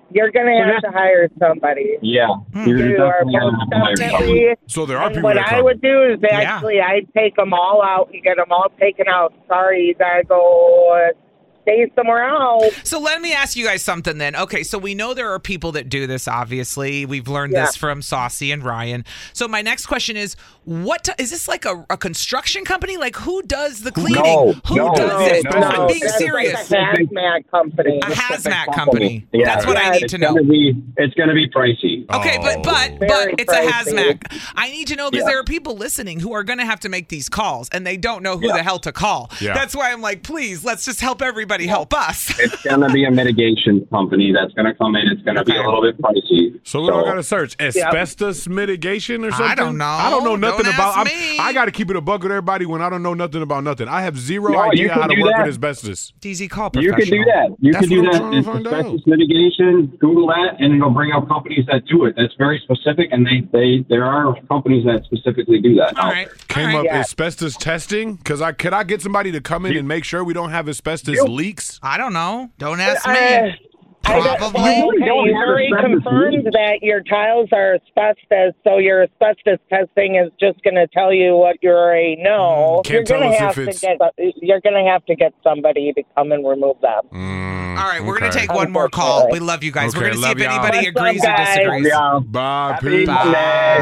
you're going to have to hire somebody. Yeah. You You're are definitely gonna most have to hire definitely. somebody. So there are And people what that I come. would do is actually I'd take them all out and get them all taken out. Sorry, you got to go uh, stay somewhere else. So let me ask you guys something then. Okay, so we know there are people that do this, obviously. We've learned Yeah. this from Saucy and Ryan. So my next question is, what t- is this like a, a construction company? Like who does the cleaning? No, who no, does no, it? no. I'm being That's serious. like a hazmat company. A hazmat company. Yeah. That's what I Yeah, need It's to know. gonna be it's gonna be pricey. Okay, but but Very but it's pricey. a hazmat. I need to know because Yeah. there are people listening who are going to have to make these calls and they don't know who Yeah. the hell to call. Yeah. That's why I'm like, please, let's just help everybody help us. It's gonna be a mitigation company that's gonna come in. It's gonna be a little bit pricey. So what do I gotta search? Asbestos mitigation or something? I don't know. I don't know nothing Don't about. ask I'm- me. I gotta keep it a buck with everybody when I don't know nothing about nothing. I have zero No, you idea can how to do work that. with asbestos. D Z, call You professional. can do that. You That's can do what I'm that. trying to It's find asbestos out. mitigation. Google that, and it'll bring up companies that do it. That's very specific, and they, they there are companies that specifically do that. All right. Came All right. up Yeah. asbestos testing because I could I get somebody to come in and make sure we don't have asbestos You- leaks. I don't know. Don't ask Uh, me. I don't- Probably. well, You don't okay, have Murray asbestos confirmed leaks. that your tiles are asbestos, so your asbestos testing is just going to tell you what you already know. Can't you're tell gonna us have if to it's- get you're going to have to get somebody to come and remove them. Mm, All right, we're going to okay. take one more call. We love you guys. Okay, we're going to see love if y'all. anybody What's up, agrees or guys? disagrees. Yeah. Bye, Happy peace. Monday.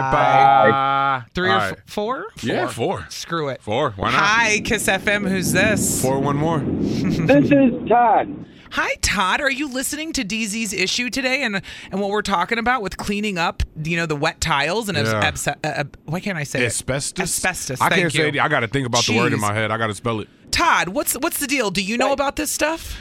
Bye. Three All or right. f- four? Yeah, four. Screw it. Four. Why not? Hi, Kiss F M. Who's this? Four, one more. This is Todd. Hi, Todd. Are you listening to D Z's issue today and and what we're talking about with cleaning up, you know, the wet tiles and Yeah. abs- uh, uh, why can't I say it? Asbestos. Asbestos. I thank can't you. say it. I got to think about the word in Jeez. my head. I got to spell it. Todd, what's what's the deal? Do you know about this stuff?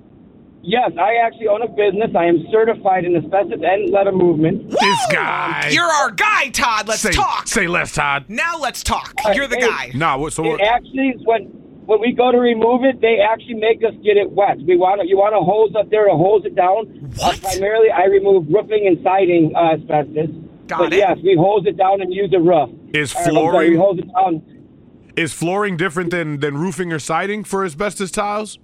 Yes, I actually own a business. I am certified in asbestos and lead movement. This guy. You're our guy, Todd. Let's say, talk. Say less, Todd. Now let's talk. Uh, You're the hey, guy. Nah, what? So what? It actually, when when we go to remove it, they actually make us get it wet. We want to, you want a hose up there to hose it down. What? Uh, primarily, I remove roofing and siding uh, asbestos. Got but it. yes, we hose it down and use a roof. Is Or, I'm sorry, flooring we hose it down. is flooring different than than roofing or siding for asbestos tiles?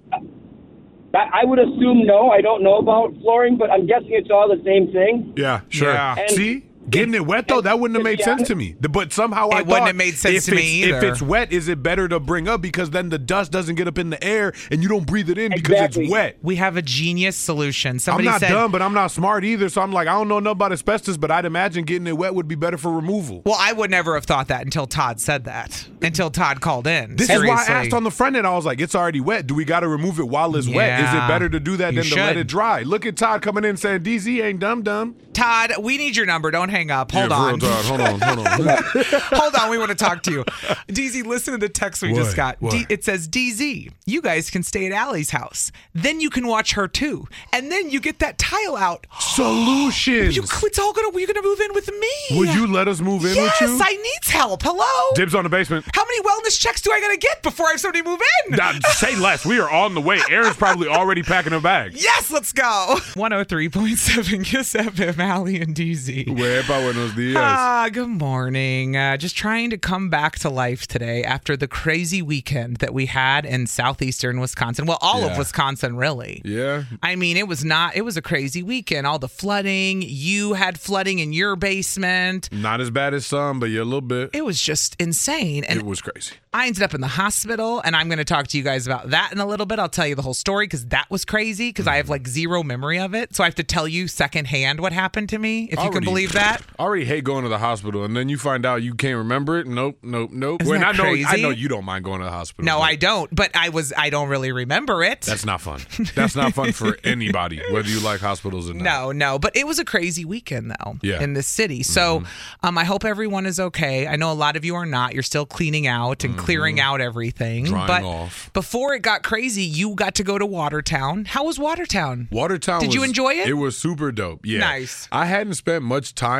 I, I would assume no. I don't know about flooring, but I'm guessing it's all the same thing. Yeah, sure. Yeah. And- See, getting it wet though, that wouldn't have made Yeah. sense to me. The- But somehow I It wouldn't thought have made sense if to me it's- If either. it's wet, is it better to bring up because then the dust doesn't get up in the air and you don't breathe it in because Exactly. it's wet. We have a genius solution. I'm Somebody not said, dumb, but I'm not smart either. So I'm like, I don't know nothing about asbestos, but I'd imagine getting it wet would be better for removal. well, I would never have thought that until Todd said that. Until Todd called in. This Seriously. is why I asked on the front end. I was like, it's already wet. Do we got to remove it while it's wet? Is it Yeah. better to do that You than to let should. it dry? Look at Todd coming in saying, D Z ain't dumb dumb. Todd, we need your number. Don't hang up. Hold Yeah, for on. real, Todd. Hold on, hold on. Hold on, we want to talk to you. D Z, listen to the text we just What? got. What? D- it says, D Z, you guys can stay at Allie's house. Then you can watch her too. And then you get that tile out. Solutions. You, it's all gonna, you're going to move in with me. Would you let us move in yes, with you? I need help. Hello? Dibs on the basement. How many wellness checks do I got to get before I have somebody move in? Nah, say less. We are on the way. Aaron's probably already packing a bag. Yes, let's go. one oh three point seven Kiss F M, Allie and D Z. Huepa, buenos dias. Ah, good morning. Uh, just trying to come back to life today after the crazy weekend that we had in southeastern Wisconsin. Well, all of Yeah. Wisconsin, really. Yeah. I mean, it was not, it was a crazy weekend. All the flooding. You had flooding in your basement. Not as bad as some, but yeah, a little bit. It was just insane. And It was crazy. I ended up in the hospital, and I'm going to talk to you guys about that in a little bit. I'll tell you the whole story because that was crazy because I have like zero memory of it. So I have to tell you secondhand what happened to me, if you can Already- believe that. I already hate going to the hospital, and then you find out you can't remember it. Nope, nope, nope. Isn't When that I know, I crazy? know you don't mind going to the hospital. No, but I don't. But I was, I don't really remember it. That's not fun. That's not fun for anybody, whether you like hospitals or not. No, no, but it was a crazy weekend though Yeah. in this city. So um, I hope everyone is okay. I know a lot of you are not. You're still cleaning out and clearing out everything. Drying but off. before it got crazy, you got to go to Watertown. How was Watertown? Watertown. Did you was- enjoy it? It was super dope. Yeah. Nice. I hadn't spent much time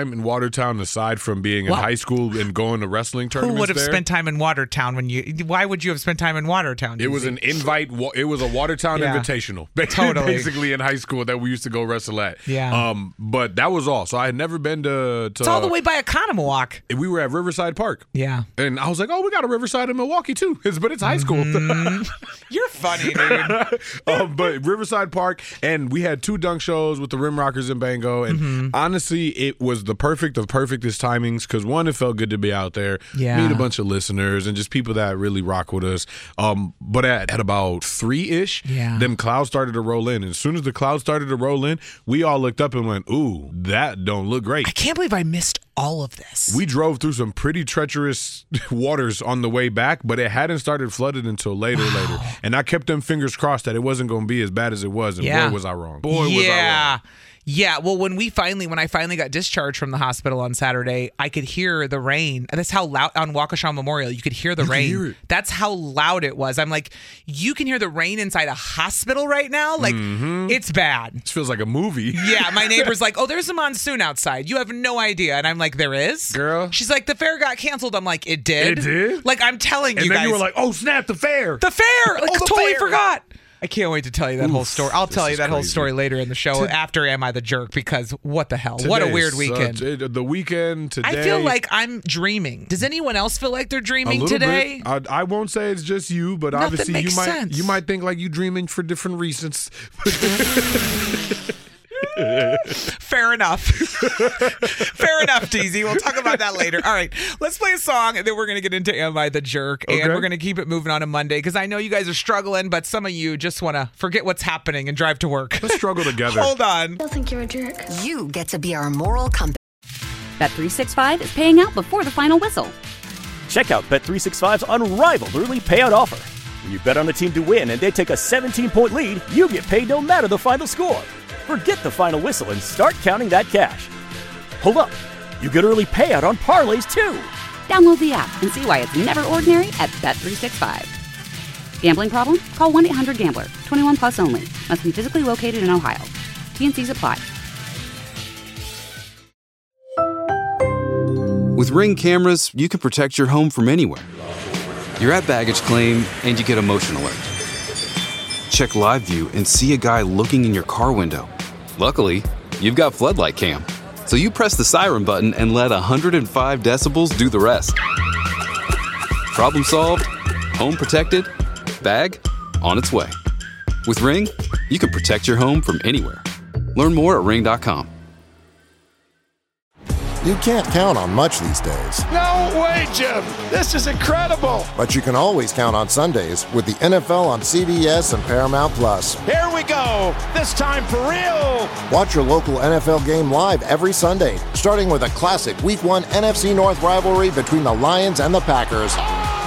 time in Watertown aside from being in What? high school and going to wrestling Who tournaments would have there? spent time in Watertown when you? Why would you have spent time in Watertown? It was D Z? an invite. wa- It was a Watertown Yeah. Invitational, Totally. basically in high school that we used to go wrestle at. Yeah. Um, but that was all. So I had never been to. to It's all the way by Economawalk. We were at Riverside Park. Yeah. And I was like, oh, we got a Riverside in Milwaukee too. It's, but it's high school. Mm-hmm. You're funny, dude. um, but Riverside Park, and we had two dunk shows with the Rim Rockers in Bango, and Mm-hmm. honestly, it was the perfect of perfectest timings because one, it felt good to be out there, Yeah. meet a bunch of listeners, and just people that really rock with us. Um, but at, at about three ish, Yeah. them clouds started to roll in, and as soon as the clouds started to roll in, we all looked up and went, "Ooh, that don't look great." I can't believe I missed all of this. We drove through some pretty treacherous waters on the way back, but it hadn't started flooded until later, Wow. later. And I kept them fingers crossed that it wasn't going to be as bad as it was. And Yeah. boy, was I wrong. Boy, was I yeah. wrong. Yeah, well, when we finally, when I finally got discharged from the hospital on Saturday, I could hear the rain. And that's how loud on Waukesha Memorial, you could hear the You could rain. hear it. That's how loud it was. I'm like, you can hear the rain inside a hospital right now. Like, Mhm. it's bad. This feels like a movie. Yeah, my neighbor's like, oh, there's a monsoon outside. You have no idea. And I'm like, there is? Girl. She's like, the fair got canceled. I'm like, it did? It did? Like, I'm telling And you then guys. you were like, oh, snap, the fair. The fair! Like, Oh, the totally fair. forgot. I can't wait to tell you that whole story. I'll tell this you is that whole crazy. story later in the show after Am I the Jerk? Because what the hell? what a Today weird is weekend. such- it- the weekend today. I feel like I'm dreaming. Does anyone else feel like they're a dreaming little today? bit. I, I won't say it's just you, but Nothing obviously you makes might sense. you might think like you dreaming for different reasons. Fair enough. Fair enough, D Z. We'll talk about that later. All right, let's play a song, and then we're going to get into Am I the Jerk? And Okay. we're going to keep it moving on a Monday because I know you guys are struggling, but some of you just want to forget what's happening and drive to work. Let's struggle together. Hold on. They'll think you're a jerk. You get to be our moral compass. Bet three sixty-five is paying out before the final whistle. Check out Bet three sixty-five's unrivaled early payout offer. When you bet on a team to win and they take a seventeen-point lead, you get paid no matter the final score. Forget the final whistle and start counting that cash. Hold up. You get early payout on parlays too. Download the app and see why it's never ordinary at Bet three sixty-five. Gambling problem? Call one eight hundred gambler. twenty-one plus only. Must be physically located in Ohio. T and C's apply. With Ring cameras, you can protect your home from anywhere. You're at baggage claim and you get a motion alert. Check live view and see a guy looking in your car window. Luckily, you've got Floodlight Cam. So you press the siren button and let one hundred five decibels do the rest. Problem solved, home protected, bag on its way. With Ring, you can protect your home from anywhere. Learn more at ring dot com. You can't count on much these days, No way, Jim. This is incredible. but you can always count on Sundays with the N F L on C B S and Paramount Plus. Here we go. This time for real. Watch your local N F L game live every Sunday, starting with a classic Week one N F C North rivalry between the Lions and the Packers.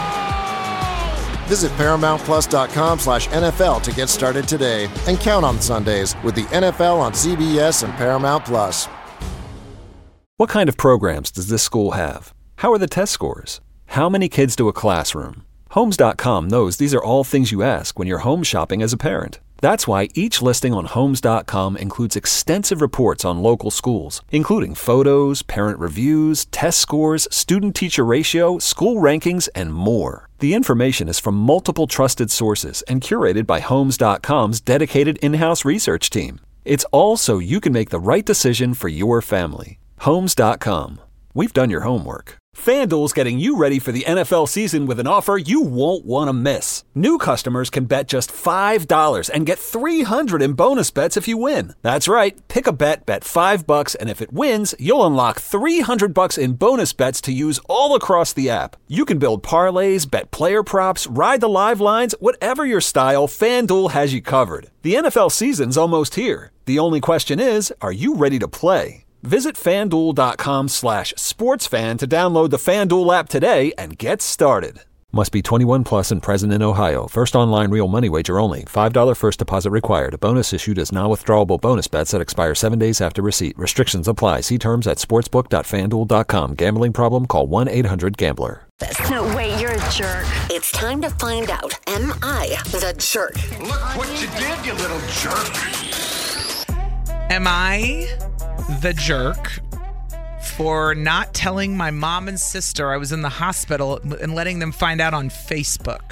Visit paramount plus dot com slash N F L to get started today and count on Sundays with the N F L on C B S and Paramount Plus. What kind of programs does this school have? How are the test scores? How many kids to a classroom? Homes dot com knows these are all things you ask when you're home shopping as a parent. That's why each listing on Homes dot com includes extensive reports on local schools, including photos, parent reviews, test scores, student-teacher ratio, school rankings, and more. The information is from multiple trusted sources and curated by Homes dot com's dedicated in-house research team. It's all so you can make the right decision for your family. Homes dot com. We've done your homework. FanDuel's getting you ready for the N F L season with an offer you won't want to miss. New customers can bet just five dollars and get three hundred dollars in bonus bets if you win. That's right. Pick a bet, bet five bucks, and if it wins, you'll unlock three hundred bucks in bonus bets to use all across the app. You can build parlays, bet player props, ride the live lines, whatever your style, FanDuel has you covered. The N F L season's almost here. The only question is, are you ready to play? Visit FanDuel.com slash sportsfan to download the FanDuel app today and get started. Must be twenty-one plus and present in Ohio. First online real money wager only. five dollars first deposit required. Bonus issued as non-withdrawable bonus bets that expire seven days after receipt. Restrictions apply. See terms at sportsbook dot fan duel dot com. Gambling problem? Call one eight hundred gambler. No, wait, you're a jerk. It's time to find out, am I the jerk? Look what you did, you little jerk. Am I the jerk for not telling my mom and sister I was in the hospital and letting them find out on Facebook.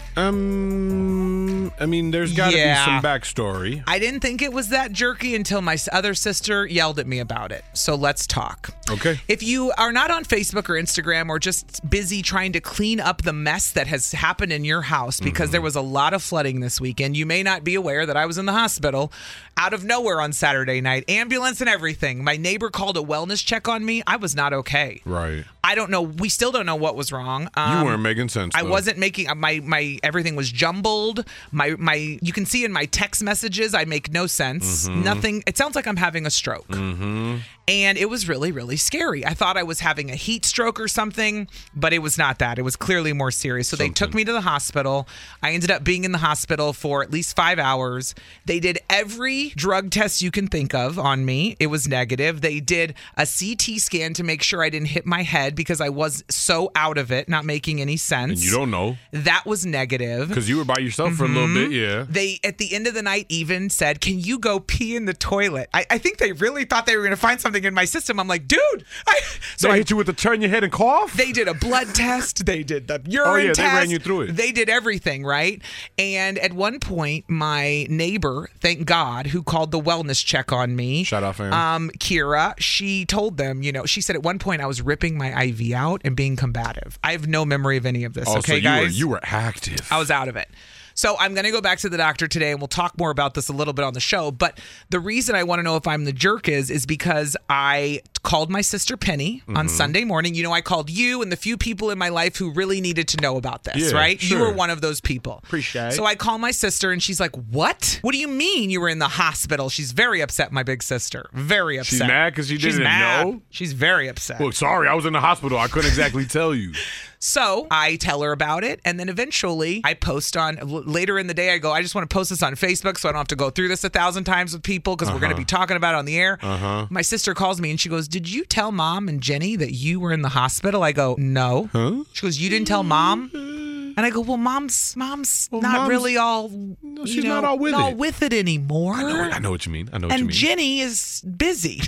Um, I mean, there's got to Yeah. be some backstory. I didn't think it was that jerky until my s- other sister yelled at me about it. So let's talk. Okay. If you are not on Facebook or Instagram or just busy trying to clean up the mess that has happened in your house because Mm-hmm. there was a lot of flooding this weekend, you may not be aware that I was in the hospital out of nowhere on Saturday night, ambulance and everything. My neighbor called a wellness check on me. I was not okay. Right. I don't know. We still don't know what was wrong. You Um, weren't making sense. I though. wasn't making my my everything was jumbled. My my you can see in my text messages I make no sense. Mhm. Nothing. It sounds like I'm having a stroke. Mm-hmm. And it was really, really scary. I thought I was having a heat stroke or something, but it was not that. It was clearly more serious. So they took me to the hospital. I ended up being in the hospital for at least five hours. They did every drug test you can think of on me. It was negative. They did a C T scan to make sure I didn't hit my head because I was so out of it, not making any sense. And you don't know. That was negative. Because you were by yourself for a little bit, yeah. They, at the end of the night, even said, can you go pee in the toilet? I, I think they really thought they were going to find something in my system. I'm like, dude. I, so they I, hit you with the turn your head and cough? They did a blood test. They did the urine Oh, yeah, test. they ran you through it. They did everything, right? And at one point, my neighbor, thank God, who called the wellness check on me. Shout out, fam. Um, Kira, she told them, you know, she said at one point I was ripping my I V out and being combative. I have no memory of any of this, Oh, okay, so you guys? Were, you were active. I was out of it. So I'm going to go back to the doctor today, and we'll talk more about this a little bit on the show. But the reason I want to know if I'm the jerk is, is because I called my sister Penny on Mhm. Sunday morning. You know, I called you and the few people in my life who really needed to know about this, Yeah, right? You sure. were one of those people. Appreciate it. So I call my sister, and she's like, what? What do you mean you were in the hospital? She's very upset, my big sister. Very upset. She's mad because you She's didn't mad. know? She's very upset. Well, sorry, I was in the hospital. I couldn't exactly tell you. So I tell her about it, and then eventually I post on, l- later in the day I go, I just want to post this on Facebook so I don't have to go through this a thousand times with people because we're going to Uh-huh. be talking about it on the air. Uh-huh. My sister calls me and she goes, did you tell mom and Jenny that you were in the hospital? I go, no. Huh? She goes, you didn't tell mom? And I go, well, mom's mom's Well, not mom's- really all, No, you she's know, not all with all it. with it anymore. I know, I know what you mean. I know what and you mean. Jenny is busy.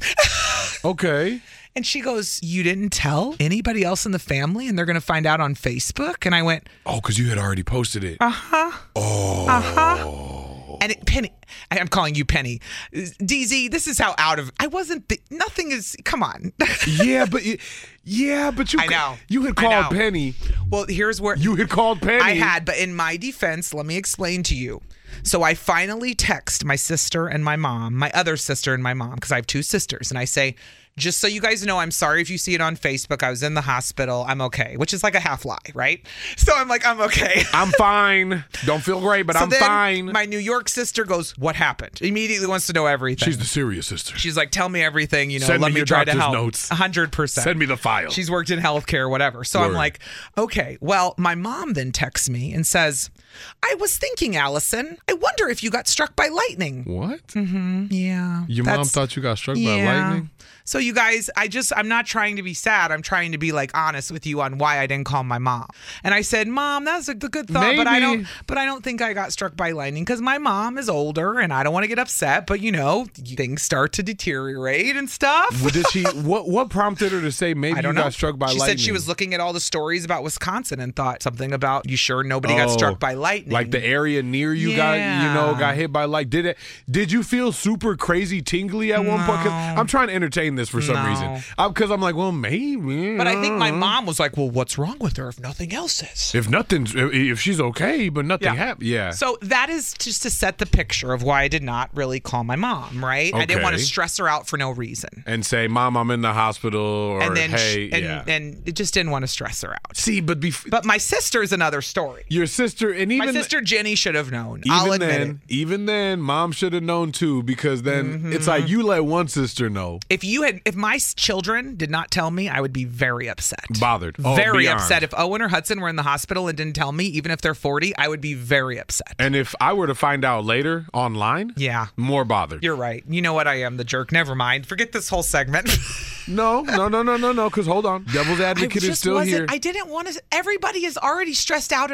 Okay. And she goes, you didn't tell anybody else in the family and they're going to find out on Facebook? And I went, Oh, because you had already posted it. uh-huh. Oh. Uh-huh. And it, Penny, I- I'm calling you Penny. D Z, this is how out of, I wasn't, th- nothing is, come on. yeah, but you- yeah, but you I know. you had I called know. Penny. Well, here's where. You had called Penny. I had, but in my defense, let me explain to you. So I finally text my sister and my mom, my other sister and my mom, because I have two sisters. And I say, just so you guys know, I'm sorry if you see it on Facebook. I was in the hospital. I'm okay, which is like a half lie, right? So I'm like, I'm okay. I'm fine. Don't feel great, but So I'm then fine. My New York sister goes, what happened? Immediately wants to know everything. She's the serious sister. She's like, tell me everything, you know, Send let me me your try to doctor's help. notes. one hundred percent. Send me the file. She's worked in healthcare, whatever. So I'm Word. like, okay. Well, my mom then texts me and says, I was thinking, Allison, I wonder if you got struck by lightning. What? Mm-hmm. Yeah. Your mom That's- thought you got struck by yeah. lightning? So you guys, I just, I'm not trying to be sad. I'm trying to be like honest with you on why I didn't call my mom. And I said, Mom, that's a good thought, but I Maybe. don't, but I don't think I got struck by lightning because my mom is older and I don't want to get upset. But you know, things start to deteriorate and stuff. What did she? What what prompted her to say maybe I don't you know. got struck by she lightning? said she was looking at all the stories about Wisconsin and thought something about, you sure nobody got Oh, struck by lightning? Like the area near you got, you know, Yeah. got hit by light. Did it? Did you feel super crazy tingly at one point? 'Cause I'm trying to entertain this for some No. reason. Because I'm like, well, maybe. But I think my mom was like, well, what's wrong with her if nothing else is? If nothing's, if she's okay, but nothing Yeah. happened, yeah. So that is just to set the picture of why I did not really call my mom, right? I didn't want to Okay. stress her out for no reason. And say, Mom, I'm in the hospital, or and then hey, sh- and, yeah. and it just didn't want to stress her out. See, but bef- But my sister is another story. your sister, and even My sister Jenny should have known. Even I'll admit then, it. even then, Mom should have known too, because then Mm-hmm. it's like you let one sister know. If you had, if my s- children did not tell me, I would be very upset. Bothered. Oh, very beyond. upset. If Owen or Hudson were in the hospital and didn't tell me, even if they're forty, I would be very upset. And if I were to find out later online, Yeah. more bothered. You're right. You know what? I am the jerk. Never mind. Forget this whole segment. No, no, no, no, no, no. Because hold on, Devil's I Advocate is just still wasn't. here. I didn't want to. Everybody is already stressed out enough.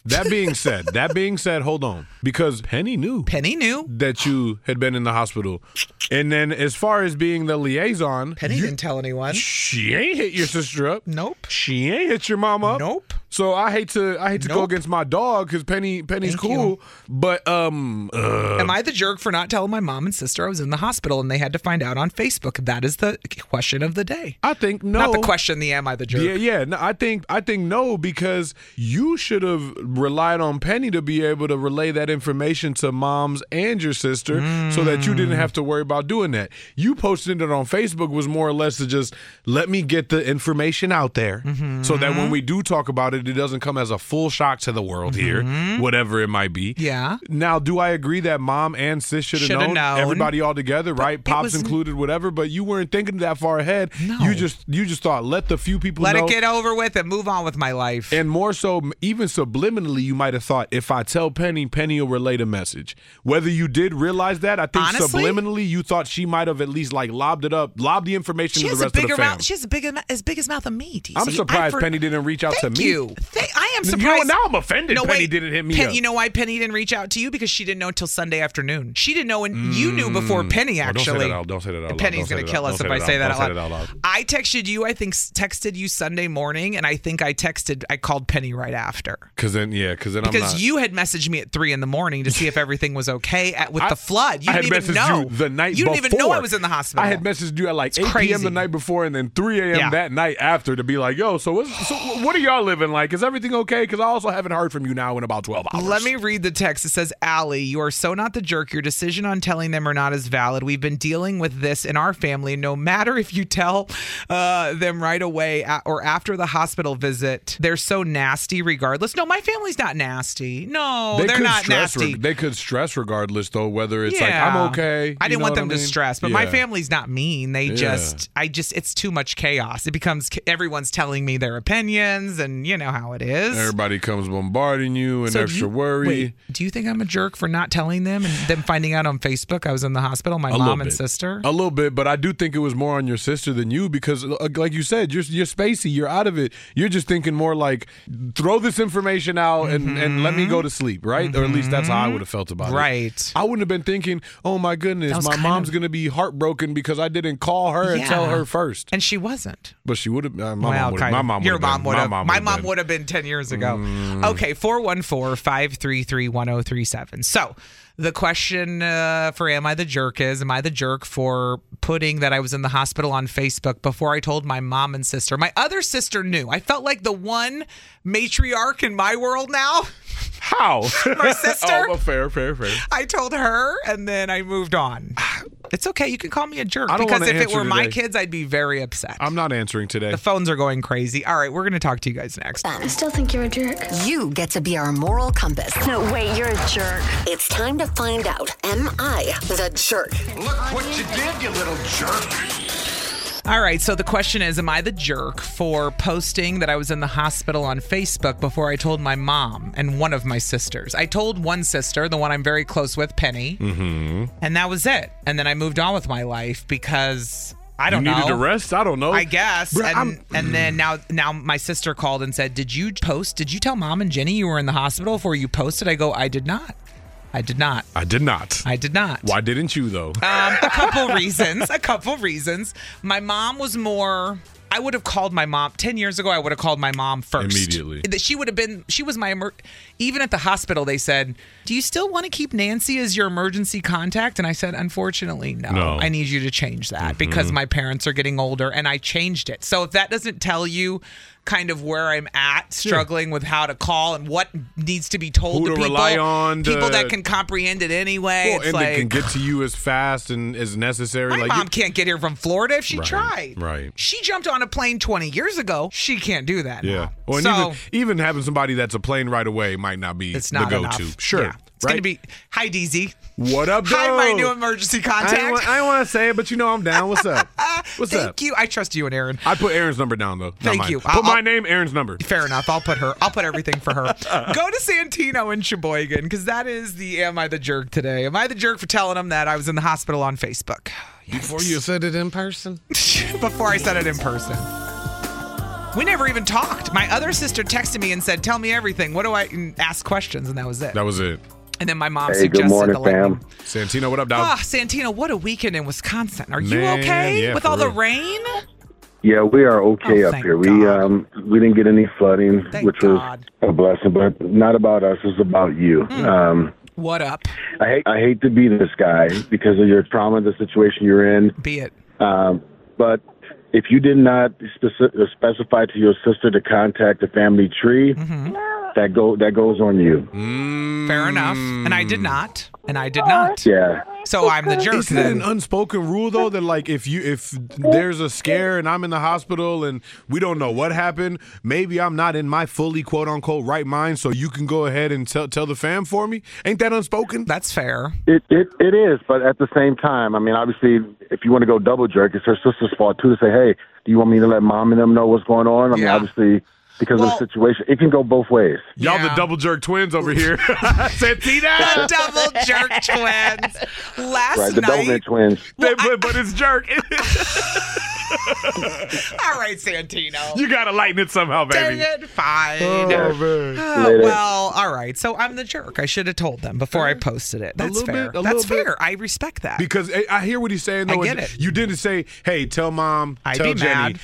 That being said, that being said, hold on. Because Penny knew. Penny knew. That you had been in the hospital. And then as far as being the liaison. Penny you, didn't tell anyone. She ain't hit your sister up. Nope. She ain't hit your mom up. Nope. So I hate to I hate to nope. go against my dog because Penny Penny's Thank cool. You. But um uh, am I the jerk for not telling my mom and sister I was in the hospital and they had to find out on Facebook? That is the question of the day. I think no. Not the question, the am I the jerk? Yeah, yeah. No, I think I think no, because you should have relied on Penny to be able to relay that information to moms and your sister mm. so that you didn't have to worry about doing that. You posting it on Facebook was more or less to just let me get the information out there mm-hmm. so that when we do talk about it, it doesn't come as a full shock to the world mm-hmm. here, whatever it might be. Yeah. Now, do I agree that mom and sis should have known, known? Everybody all together, but right? Pops was... included, whatever. But you weren't thinking that far ahead. No. You just you just thought let the few people let know. it get over with and move on with my life. And more so, even subliminally, you might have thought if I tell Penny, Penny will relay the message. Whether you did realize that, I think Honestly, subliminally you thought she might have at least like lobbed it up, lobbed the information to the rest of the family. Mouth, she has a big as big as mouth of me. D C. I'm surprised for, Penny didn't reach out thank to me. You. Th- I am surprised. You know, now I'm offended. No, Penny wait, didn't hit me Pen, up. You know why Penny didn't reach out to you? Because she didn't know until Sunday afternoon. She didn't know, and mm. you knew before Penny actually. Oh, don't say that out loud. Penny's going to kill us if I say that out loud. I texted you. I think texted you Sunday morning, and I think I texted. I called Penny right after. Because then, yeah, because then I'm because not. you had messaged me at three in the morning to see if everything was okay at, with I, the flood. You I didn't had even messaged know. You the night you before. didn't even know I was in the hospital. I had messaged you at like it's eight crazy. p.m. the night before, and then three a.m. Yeah. that night after to be like, yo, so, what's, so what are y'all living like? Is everything okay? Because I also haven't heard from you now in about twelve hours. Let me read the text. It says, Allie, you are so not the jerk. Your decision on telling them or not is valid. We've been dealing with this in our family. No matter if you tell uh, them right away or after the hospital visit, they're so nasty regardless. No, my family's not nasty. No, they they're not nasty. Re- they could stress regardless, though, whether it's yeah. like, I'm okay. I didn't want them I mean? to stress, but yeah. my family's not mean. They yeah. just, I just, it's too much chaos. It becomes, everyone's telling me their opinions, and you know how it is. Everybody comes bombarding you and so extra you, worry. Wait, do you think I'm a jerk for not telling them and them finding out on Facebook I was in the hospital, my a mom and bit. sister? A little bit, but I do think it was more on your sister than you because, like you said, you're, you're spacey. You're out of it. You're just thinking more like, throw this information out and, mm-hmm. and let me go to sleep, right? Mm-hmm. Or at least that's how I would have felt about right. it. Right. I wouldn't have been thinking, oh my goodness, my mom's of... going to be heartbroken because I didn't call her yeah. and tell her first. And she wasn't. But she would have. Uh, my, well, mom my mom would Your have. mom would have. My, my mom would have been ten years ago. Mm. Okay, four one four, five three three, one oh three seven. So the question uh, for Am I the Jerk is, am I the jerk for putting that I was in the hospital on Facebook before I told my mom and sister? My other sister knew. I felt like the one matriarch in my world now. How? My sister. Oh, fair, fair, fair. I told her, and then I moved on. It's okay. You can call me a jerk. I don't because if it were today. my kids, I'd be very upset. I'm not answering today. The phones are going crazy. All right, we're going to talk to you guys next. I still think you're a jerk. You get to be our moral compass. No, wait, you're a jerk. It's time to find out, am I the jerk? Look what you did, you little jerk. All right, so the question is, am I the jerk for posting that I was in the hospital on Facebook before I told my mom and one of my sisters? I told one sister, the one I'm very close with, Penny, mm-hmm. and that was it. And then I moved on with my life because I don't you know. You needed a rest? I don't know. I guess. Bro, and, and then now now my sister called and said, did you post, did you tell Mom and Jenny you were in the hospital before you posted? I go, I did not. I did not. I did not. I did not. Why didn't you, though? Um, a couple reasons. A couple reasons. My mom was more... I would have called my mom ten years ago. I would have called my mom first. Immediately. She would have been, she was my, emer- even at the hospital, they said, do you still want to keep Nancy as your emergency contact? And I said, unfortunately, no. no. I need you to change that mm-hmm. because my parents are getting older, and I changed it. So if that doesn't tell you kind of where I'm at, struggling yeah. with how to call and what needs to be told Who to, to people, rely on people to, that can comprehend it anyway. Well, it's and like, they can get to you as fast and as necessary. My like mom you, can't get here from Florida if she right, tried. Right. She jumped on a plane twenty years ago. She can't do that Yeah. now. Well, and so, even, even having somebody that's a plane right away might not be it's not the go-to. enough. Sure. Yeah. It's right? going to be, hi, D Z. What up, though? Hi, my new emergency contact. I ain't, I want to say it, but you know I'm down. What's up? What's Thank up? you. I trust you and Aaron. I put Aaron's number down, though. Thank you. Put I'll, my name, Aaron's number. Fair enough. I'll put her. I'll put everything for her. Go to Santino in Sheboygan, because that is the Am I the Jerk today. Am I the jerk for telling them that I was in the hospital on Facebook? Yikes. Before you said it in person? Before I said it in person. We never even talked. My other sister texted me and said, tell me everything. What do I and ask questions? And that was it. That was it. And then my mom Hey, suggested good morning, the lightning. fam. Santino, what up, dog? Ah, Santino, what a weekend in Wisconsin. Are you Man, okay yeah, with for all the real. rain? Yeah, we are okay Oh, up thank here. We um we didn't get any flooding, Thank which God. was a blessing, but not about us. It's about you. Hmm. Um, What up? I hate I hate to be this guy because of your trauma, the situation you're in. Be it. Um, but if you did not speci- specify to your sister to contact the family tree, Mm-hmm. that go that goes on you. Fair enough. And I did not. And I did not. Yeah. So I'm the jerk Is that then. an unspoken rule though that like if you if there's a scare and I'm in the hospital and we don't know what happened, maybe I'm not in my fully quote unquote right mind, so you can go ahead and tell tell the fam for me? Ain't that unspoken? That's fair. It, it it is, but at the same time, I mean, obviously, if you want to go double jerk, it's her sister's fault too to say, hey, do you want me to let mom and them know what's going on? I mean, Yeah. obviously, because of the situation, it can go both ways. Y'all Yeah. the double jerk twins over here. Santina! Double jerk twins. Last Right, the double night. jerk twins. Well, but, but it's jerk. All right, Santino. You gotta lighten it somehow, baby. Dang it. Fine. Oh, man. Uh, Later. well, all right. So I'm the jerk. I should have told them before I posted it. That's little fair. bit, a That's little bit. fair. I respect that. Because I- I hear what he's saying, though. I get and it. You didn't say, hey, tell mom, I'd tell be Jenny. mad.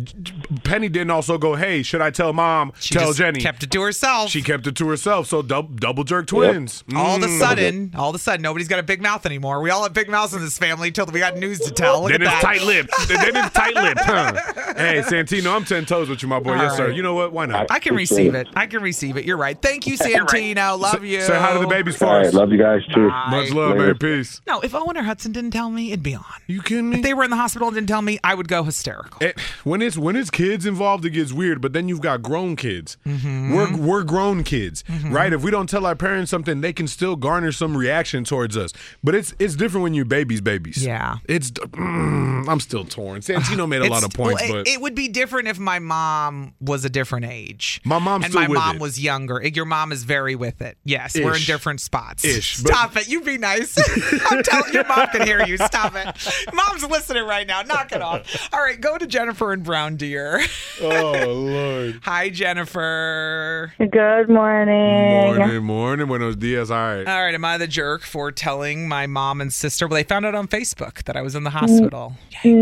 Penny didn't also go, hey, should I tell mom, She tell just Jenny. kept it to herself. She kept it to herself, so dou- double jerk twins. all of a Mm. sudden, all of a sudden, nobody's got a big mouth anymore. We all have big mouths in this family till we got news to tell. Look Then at it's that. tight lipped. Then it's tight lipped. Huh? Hey, Santino, I'm ten toes with you, my boy. All yes, sir. right. You know what? Why not? I can receive it. I can receive it. You're right. Thank you, Santino. Love you. Say hi to the babies for All right, us. love you guys too. Much love, Later. man. Peace. No, if Owen or Hudson didn't tell me, it'd be on. You kidding me? If they were in the hospital and didn't tell me, I would go hysterical. It- when it's when it's kids involved, it gets weird. But then you've got grown kids. Mm-hmm. We're we're grown kids, right? If we don't tell our parents something, they can still garner some reaction towards us. But it's it's different when you're babies, babies. Yeah. It's mm, I'm still torn. Santino made a lot of It's- points, well, it, but it would be different if my mom was a different age. My mom's and still my with mom it. was younger. Your mom is very with it. Yes, we're in Ish. different spots. Ish, but- Stop it. You be nice. I'm telling your mom can hear you. Stop it. Mom's listening right now. Knock it off. All right, go to Jennifer and Brown Deer. oh Lord. Hi, Jennifer. Good morning. Morning, morning, buenos dias. All right. All right, am I the jerk for telling my mom and sister? Well, they found out on Facebook that I was in the hospital.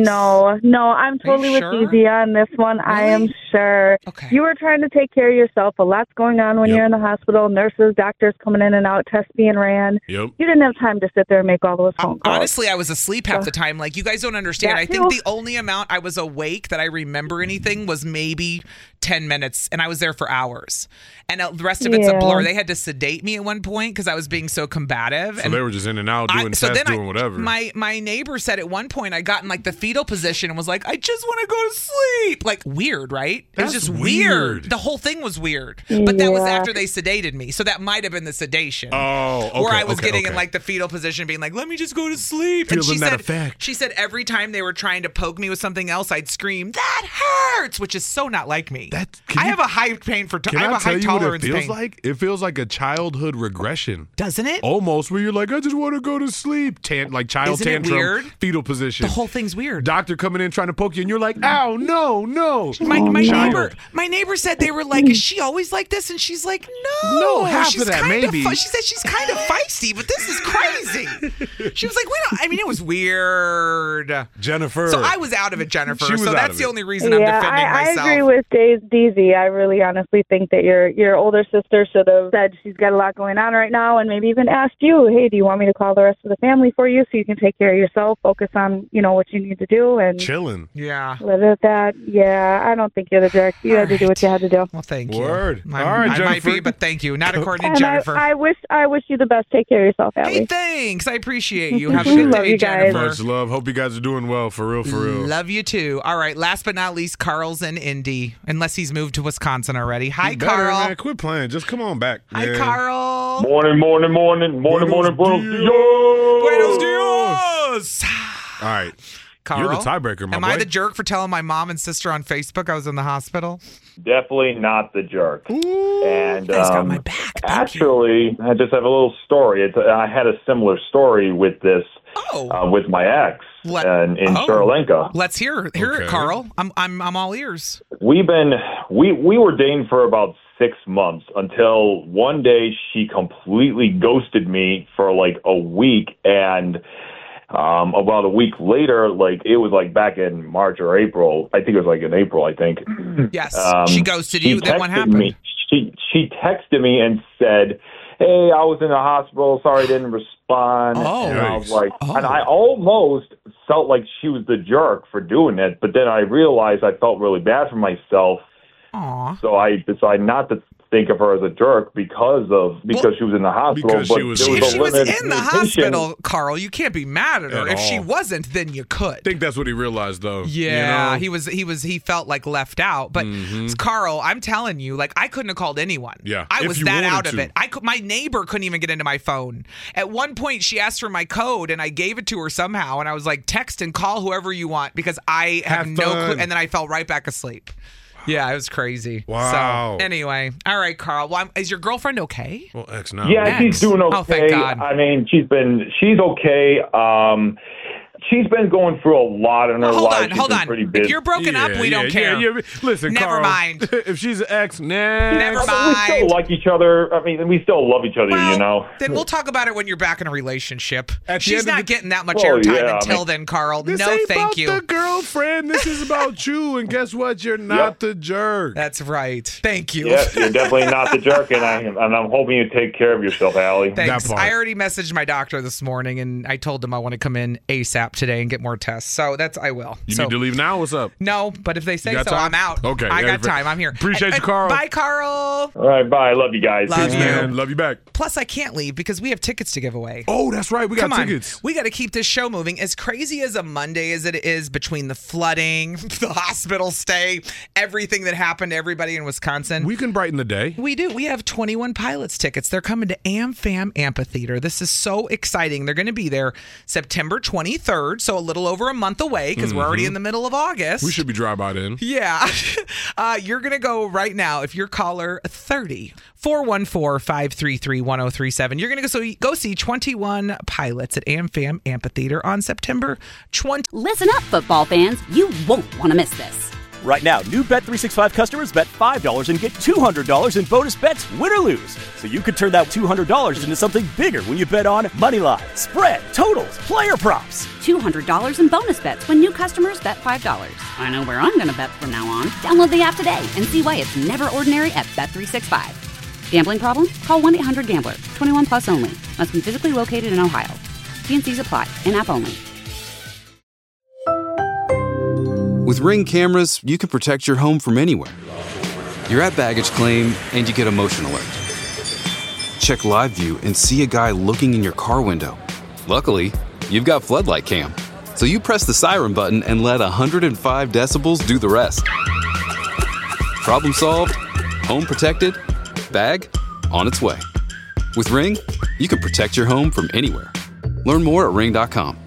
No, no, I'm totally with sure? Easy on this one. I am sure. Okay. You were trying to take care of yourself. A lot's going on when Yep. you're in the hospital. Nurses, doctors coming in and out, tests being ran. Yep. You didn't have time to sit there and make all those phone calls. Honestly, I was asleep half the time. Like, you guys don't understand. That I think too. the only amount I was awake that I remember anything was maybe ten minutes, and I was there for hours. And uh, the rest of it's a Yeah. blur. They had to sedate me at one point because I was being so combative. So and they were just in and out I- doing so tests, then I- doing whatever. My my neighbor said at one point I got in like the fetal position and was like, I just want to go to sleep. Like, weird, right? It was That's just weird. weird. The whole thing was weird. But that was Yeah. after they sedated me. So that might have been the sedation. oh, okay. Where I was okay, getting okay. in like the fetal position, being like, "Let me just go to sleep." and Feeling she that said, effect. "She said every time they were trying to poke me with something else, I'd scream, 'That hurts,' which is so not like me. That- can I you- have a high pain for. To- Can I have I a high tell you what it tolerance feels pain. like? It feels like a childhood regression. Doesn't it? Almost, where you're like, I just want to go to sleep. Tan- like child Isn't it tantrum, weird? fetal position. The whole thing's weird. Doctor coming in trying to poke you, and you're like, ow, no, no. My, my Child. neighbor, my neighbor said they were like, "Is she always like this?" And she's like, "No, No, half she's of that, kind maybe. fu- She said she's kind of feisty, but this is crazy." She was like, "We don't." I mean, it was weird. Jennifer. So I was out of it, Jennifer. She was so out that's of the it. only reason I'm yeah, defending I, myself. I agree with Days Deezy. I really honestly think that your your older sister should have said she's got a lot going on right now, and maybe even asked you, "Hey, do you want me to call the rest of the family for you so you can take care of yourself, focus on you know what you need to do, and Chilling. Yeah. live at that." Yeah, I don't think you're the jerk. You All had to do what you had to do. Well, thank you. Word. I'm- All right, I might Jennifer. be, but thank you. Not according to And I, Jennifer. I wish I wish you the best. Take care of yourself, Allie. Hey, thanks. I appreciate you. Have a good Love day, you guys. Jennifer. Much love. Hope you guys are doing well, for real, for real. Love you too. All right. Last but not least, Carl's in Indy, unless he's moved to Wisconsin already. Hi, You better, Carl. man. Quit playing. Just come on back. Hi, man. Carl. Morning, morning, morning, morning, morning, buenos dias. Buenos dias. All right. Carl, You're the tiebreaker, my am boy. I the jerk for telling my mom and sister on Facebook I was in the hospital? Definitely not the jerk. And Guys got um, my back. actually, I just have a little story. It's, I had a similar story with this, Oh. uh, with my ex. Let- in, in oh. Sri Lanka. Let's hear hear Okay. it, Carl. I'm I'm I'm all ears. We've been we we were dating for about six months until one day she completely ghosted me for like a week, and um, about a week later, like it was like back in March or April. I think it was like in April. I think. Yes, Um, she ghosted she you. Then what texted happened? Me, she she texted me and said, "Hey, I was in the hospital. Sorry, I didn't respond." Oh. And I was like, Oh. and I almost felt like she was the jerk for doing it, but then I realized I felt really bad for myself. Aw. So I decided not to think of her as a jerk because of because Well, she was in the hospital. because but she was- there If was a she was limited in the communication. hospital, Carl, you can't be mad at her. At if she all. wasn't, then you could. I think that's what he realized, though. Yeah, You know? he was he was he felt like left out. But Mhm. Carl, I'm telling you, like I couldn't have called anyone. Yeah, I if was you that wanted out of to. it. I could, my neighbor couldn't even get into my phone. At one point, she asked for my code, and I gave it to her somehow. And I was like, text and call whoever you want because I have, Have no fun. clue. And then I fell right back asleep. Yeah, it was crazy. Wow. So anyway, all right, Carl. Well, I'm, is your girlfriend okay? Well, X now. Yeah, Next. she's doing okay. Oh, thank God. I mean, she's been she's okay. Um, she's been going through a lot in her Hold life. on, She's hold been on. Pretty If busy. you're broken up, we don't care. Yeah, yeah. Listen, Never Carl, mind. if she's an ex, next. Never I mean, mind. we still like each other. I mean, we still love each other. Well, you know. Then we'll talk about it when you're back in a relationship. At the She's end of not the- getting that much Well, airtime yeah, I until mean- then, Carl. This no, ain't thank about you. the girlfriend. This is about you. And guess what? You're not Yep. the jerk. That's right. Thank you. Yeah, you're definitely not the jerk, and, I, and I'm hoping you take care of yourself, Allie. Thanks. That part. I already messaged my doctor this morning, and I told him I want to come in ASAP today and get more tests. So that's I will. You so, need to leave now? What's up? No, but if they say got so, time? I'm out. Okay, I yeah, got fair. time. I'm here. Appreciate And- you, Carl. Bye, Carl. All right, bye. I love you guys. Love you. Man, love you back. Plus, I can't leave because we have tickets to give away. Oh, that's right. We got Come on. tickets. We got to keep this show moving. As crazy as a Monday as it is between the flooding, the hospital stay, everything that happened to everybody in Wisconsin. We can brighten the day. We do. We have twenty-one Pilots tickets. They're coming to AmFam Amphitheater. This is so exciting. They're going to be there September twenty-third, so a little over a month away because we're already in the middle of August. We should be dry by then. Yeah. Uh, you're going to go right now. If you're caller thirty, four one four, five three three, one oh three seven, you're going to go, so go see twenty-one Pilots at AmFam Amphitheater on September twentieth. Listen up, football fans. You won't want to miss this. Right now, new Bet three sixty-five customers bet five dollars and get two hundred dollars in bonus bets, win or lose. So you could turn that two hundred dollars into something bigger when you bet on money line, spread, totals, player props. two hundred dollars in bonus bets when new customers bet five dollars. I know where I'm going to bet from now on. Download the app today and see why it's never ordinary at Bet three sixty-five. Gambling problem? Call one eight hundred gambler. twenty-one plus only. Must be physically located in Ohio. T and C's apply. In-app only. With Ring cameras, you can protect your home from anywhere. You're at baggage claim and you get a motion alert. Check live view and see a guy looking in your car window. Luckily, you've got Floodlight Cam. So you press the siren button and let one hundred five decibels do the rest. Problem solved, home protected, bag on its way. With Ring, you can protect your home from anywhere. Learn more at ring dot com.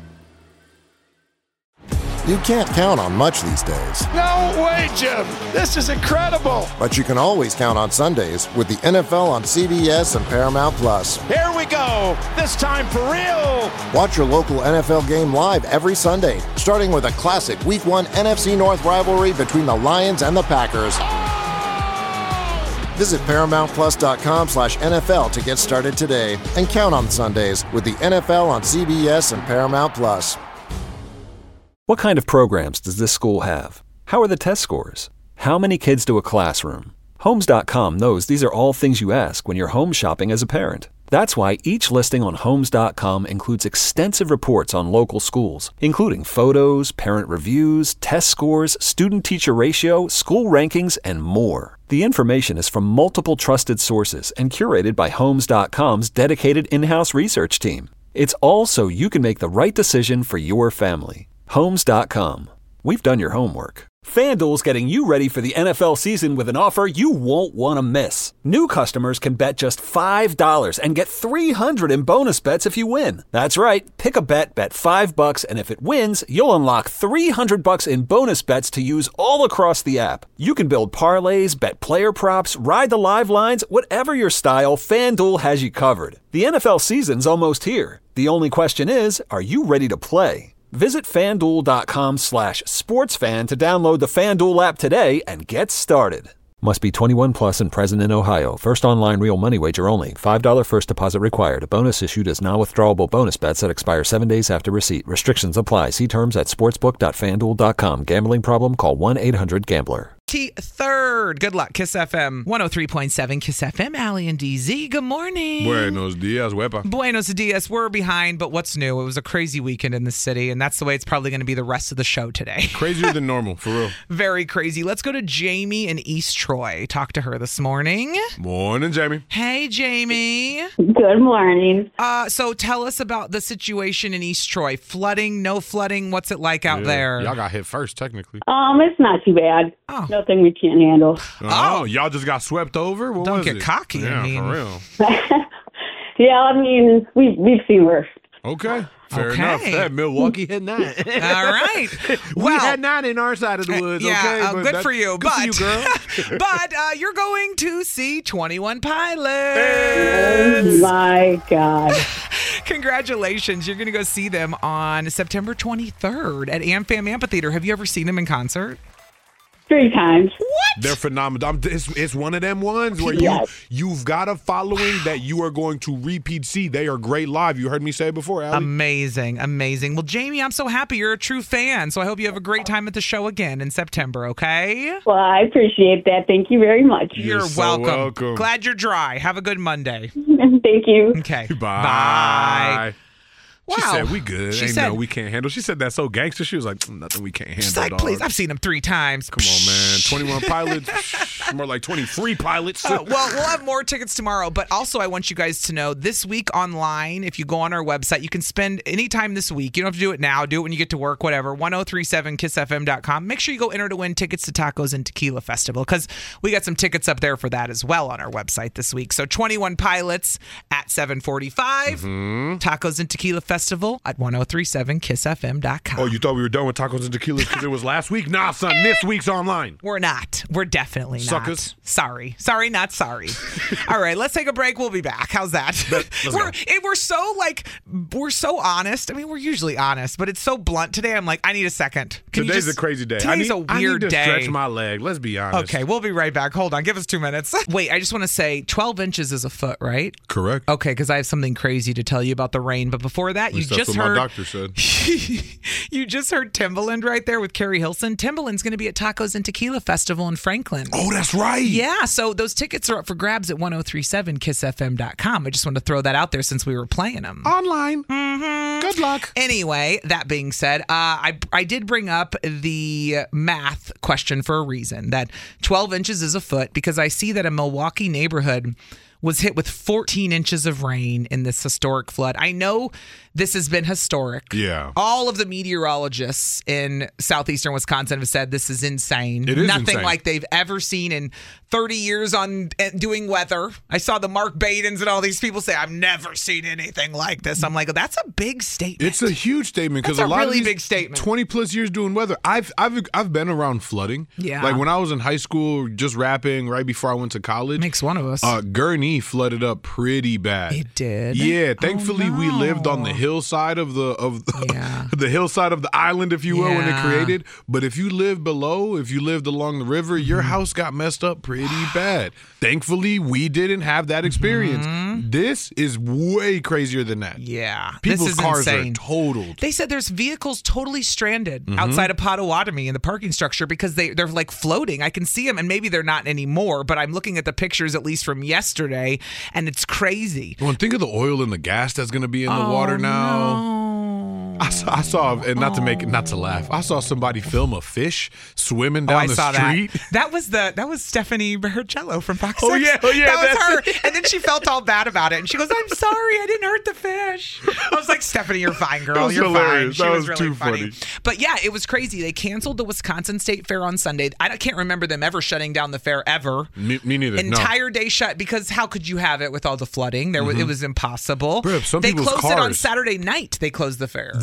You can't count on much these days, No way, Jim. This is incredible. but you can always count on Sundays with the N F L on C B S and Paramount Plus. Here we go. This time for real. Watch your local N F L game live every Sunday, starting with a classic Week One N F C North rivalry between the Lions and the Packers. Visit paramount plus dot com slash N F L to get started today and count on Sundays with the N F L on C B S and Paramount Plus. What kind of programs does this school have? How are the test scores? How many kids do a classroom? Homes dot com knows these are all things you ask when you're home shopping as a parent. That's why each listing on Homes dot com includes extensive reports on local schools, including photos, parent reviews, test scores, student-teacher ratio, school rankings, and more. The information is from multiple trusted sources and curated by Homes dot com's dedicated in-house research team. It's all so you can make the right decision for your family. Homes dot com. We've done your homework. FanDuel's getting you ready for the N F L season with an offer you won't want to miss. New customers can bet just five dollars and get three hundred dollars in bonus bets if you win. That's right. Pick a bet, bet five bucks, and if it wins, you'll unlock three hundred bucks in bonus bets to use all across the app. You can build parlays, bet player props, ride the live lines, whatever your style, FanDuel has you covered. The N F L season's almost here. The only question is, are you ready to play? Visit FanDuel.com slash sportsfan to download the FanDuel app today and get started. Must be twenty-one plus and present in Ohio. First online real money wager only. five dollars first deposit required. Bonus issued as non-withdrawable bonus bets that expire seven days after receipt. Restrictions apply. See terms at sportsbook dot fan duel dot com. Gambling problem? Call one eight hundred gambler. Third. Good luck. Kiss F M one oh three point seven. Kiss F M. Allie and D Z. Good morning. Buenos dias, wepa. Buenos dias. We're behind, but what's new? It was a crazy weekend in the city, and that's the way it's probably going to be the rest of the show today. Crazier than normal, for real. Very crazy. Let's go to Jamie in East Troy. Talk to her this morning. Morning, Jamie. Hey, Jamie. Good morning. Uh, so tell us about the situation in East Troy. Flooding, no flooding. What's it like out Yeah. there? Y'all got hit first, technically. Um, it's not too bad. Oh. Nothing we can't handle. Oh, y'all just got swept over? What Don't was get it? cocky, I Yeah, mean. for real. Yeah, I mean, we've, we've seen worse. Okay. Fair Okay. enough. That Milwaukee had nine. All right. we Well, had nine in our side of the woods. yeah, okay, uh, but good that- for you. Good but for you, girl. but uh, you're going to see twenty-one Pilots. Oh, my God. Congratulations. You're going to go see them on September twenty-third at AmFam Amphitheater. Have you ever seen them in concert? Three times. What? They're phenomenal. I'm- It's, it's one of them ones where you, Yes. you've got a following that you are going to repeat see. They are great live. You heard me say it before, Allie. Amazing, amazing. Well, Jamie, I'm so happy you're a true fan. So I hope you have a great time at the show again in September, okay? Well, I appreciate that. Thank you very much. You're, so welcome. welcome. Glad you're dry. Have a good Monday. Thank you. Okay. Bye. Bye. She Wow. said, we good. She Ain't said- no, we can't handle. She said that so gangster. She was like, nothing we can't handle, She's like, dog. please, I've seen them three times. Come on, man. twenty-one Pilots. More like twenty-three Pilots. Uh, well, we'll have more tickets tomorrow, but also I want you guys to know this week online, if you go on our website, you can spend any time this week. You don't have to do it now. Do it when you get to work, whatever. ten thirty-seven kiss f m dot com. Make sure you go enter to win tickets to Tacos and Tequila Festival because we got some tickets up there for that as well on our website this week. So twenty-one Pilots at seven forty-five. Mm-hmm. Tacos and Tequila Festival at ten thirty-seven kiss f m dot com. Oh, you thought we were done with tacos and tequilas because it was last week? Nah, son. This week's online. We're not. We're definitely not. Suckers. Sorry. Sorry, not sorry. All right, let's take a break. We'll be back. How's that? Let's we're, go. it- we're so, like, we're so honest. I mean, we're usually honest, but it's so blunt today. I'm like, I need a second. Can you Today's just- a crazy day. Today's I need, a weird I need to day. stretch my leg. Let's be honest. Okay, we'll be right back. Hold on. Give us two minutes. Wait, I just want to say twelve inches is a foot, right? Correct. Okay, because I have something crazy to tell you about the rain. But before that, At you least that's just what heard. my doctor said. You just heard Timbaland right there with Carrie Hilson. Timbaland's going to be at Tacos and Tequila Festival in Franklin. Oh, that's right. Yeah, so those tickets are up for grabs at ten thirty-seven kiss f m dot com. I just wanted to throw that out there since we were playing them. Online. Mm-hmm. Good luck. Anyway, that being said, uh, I I did bring up the math question for a reason. That twelve inches is a foot because I see that a Milwaukee neighborhood was hit with fourteen inches of rain in this historic flood. I know this has been historic. Yeah. All of the meteorologists in southeastern Wisconsin have said this is insane. It is Nothing insane. like they've ever seen in thirty years on uh, doing weather. I saw the Mark Badens and all these people say, I've never seen anything like this. I'm like, that's a big statement. It's a huge statement because That's a a lot really of these big statement. twenty plus years doing weather. I've I've I've been around flooding. Yeah. Like when I was in high school, just rapping right before I went to college. Makes one of us. Uh, Gurnee flooded up pretty bad. It did? Yeah. Thankfully, Oh, we lived on the no. hillside of the of the, Yeah. the hillside of the island, if you will, when it Yeah. created. But if you live below, if you lived along the river, Mm-hmm. your house got messed up pretty bad. Thankfully, we didn't have that experience. This is way crazier than that. Mm-hmm. Yeah. People's this is cars insane. are totaled. They said there's vehicles totally stranded Mhm. outside of Potawatomi in the parking structure because they, they're like floating. I can see them, and maybe they're not anymore, but I'm looking at the pictures at least from yesterday, and it's crazy. Well, and think of the oil and the gas that's going to be in the Oh, water now. I saw, I saw, and not to make it, not to laugh. I saw somebody film a fish swimming Oh, down I the saw street. that. That was the that was Stephanie Bergello from Fox Oh, six. yeah, oh, yeah, that was that's her. And then she felt all bad about it, and she goes, "I'm sorry, I didn't hurt the fish." I was like, "Stephanie, you're fine, girl. That was You're hilarious. fine." She That was, was really too funny. funny. But yeah, it was crazy. They canceled the Wisconsin State Fair on Sunday. I don't- can't remember them ever shutting down the fair ever. Me, me neither. no. Entire day shut because how could you have it with all the flooding? There was, Mhm. it was impossible. Bruh, some they people's closed it on cars- Saturday night. They closed the fair. The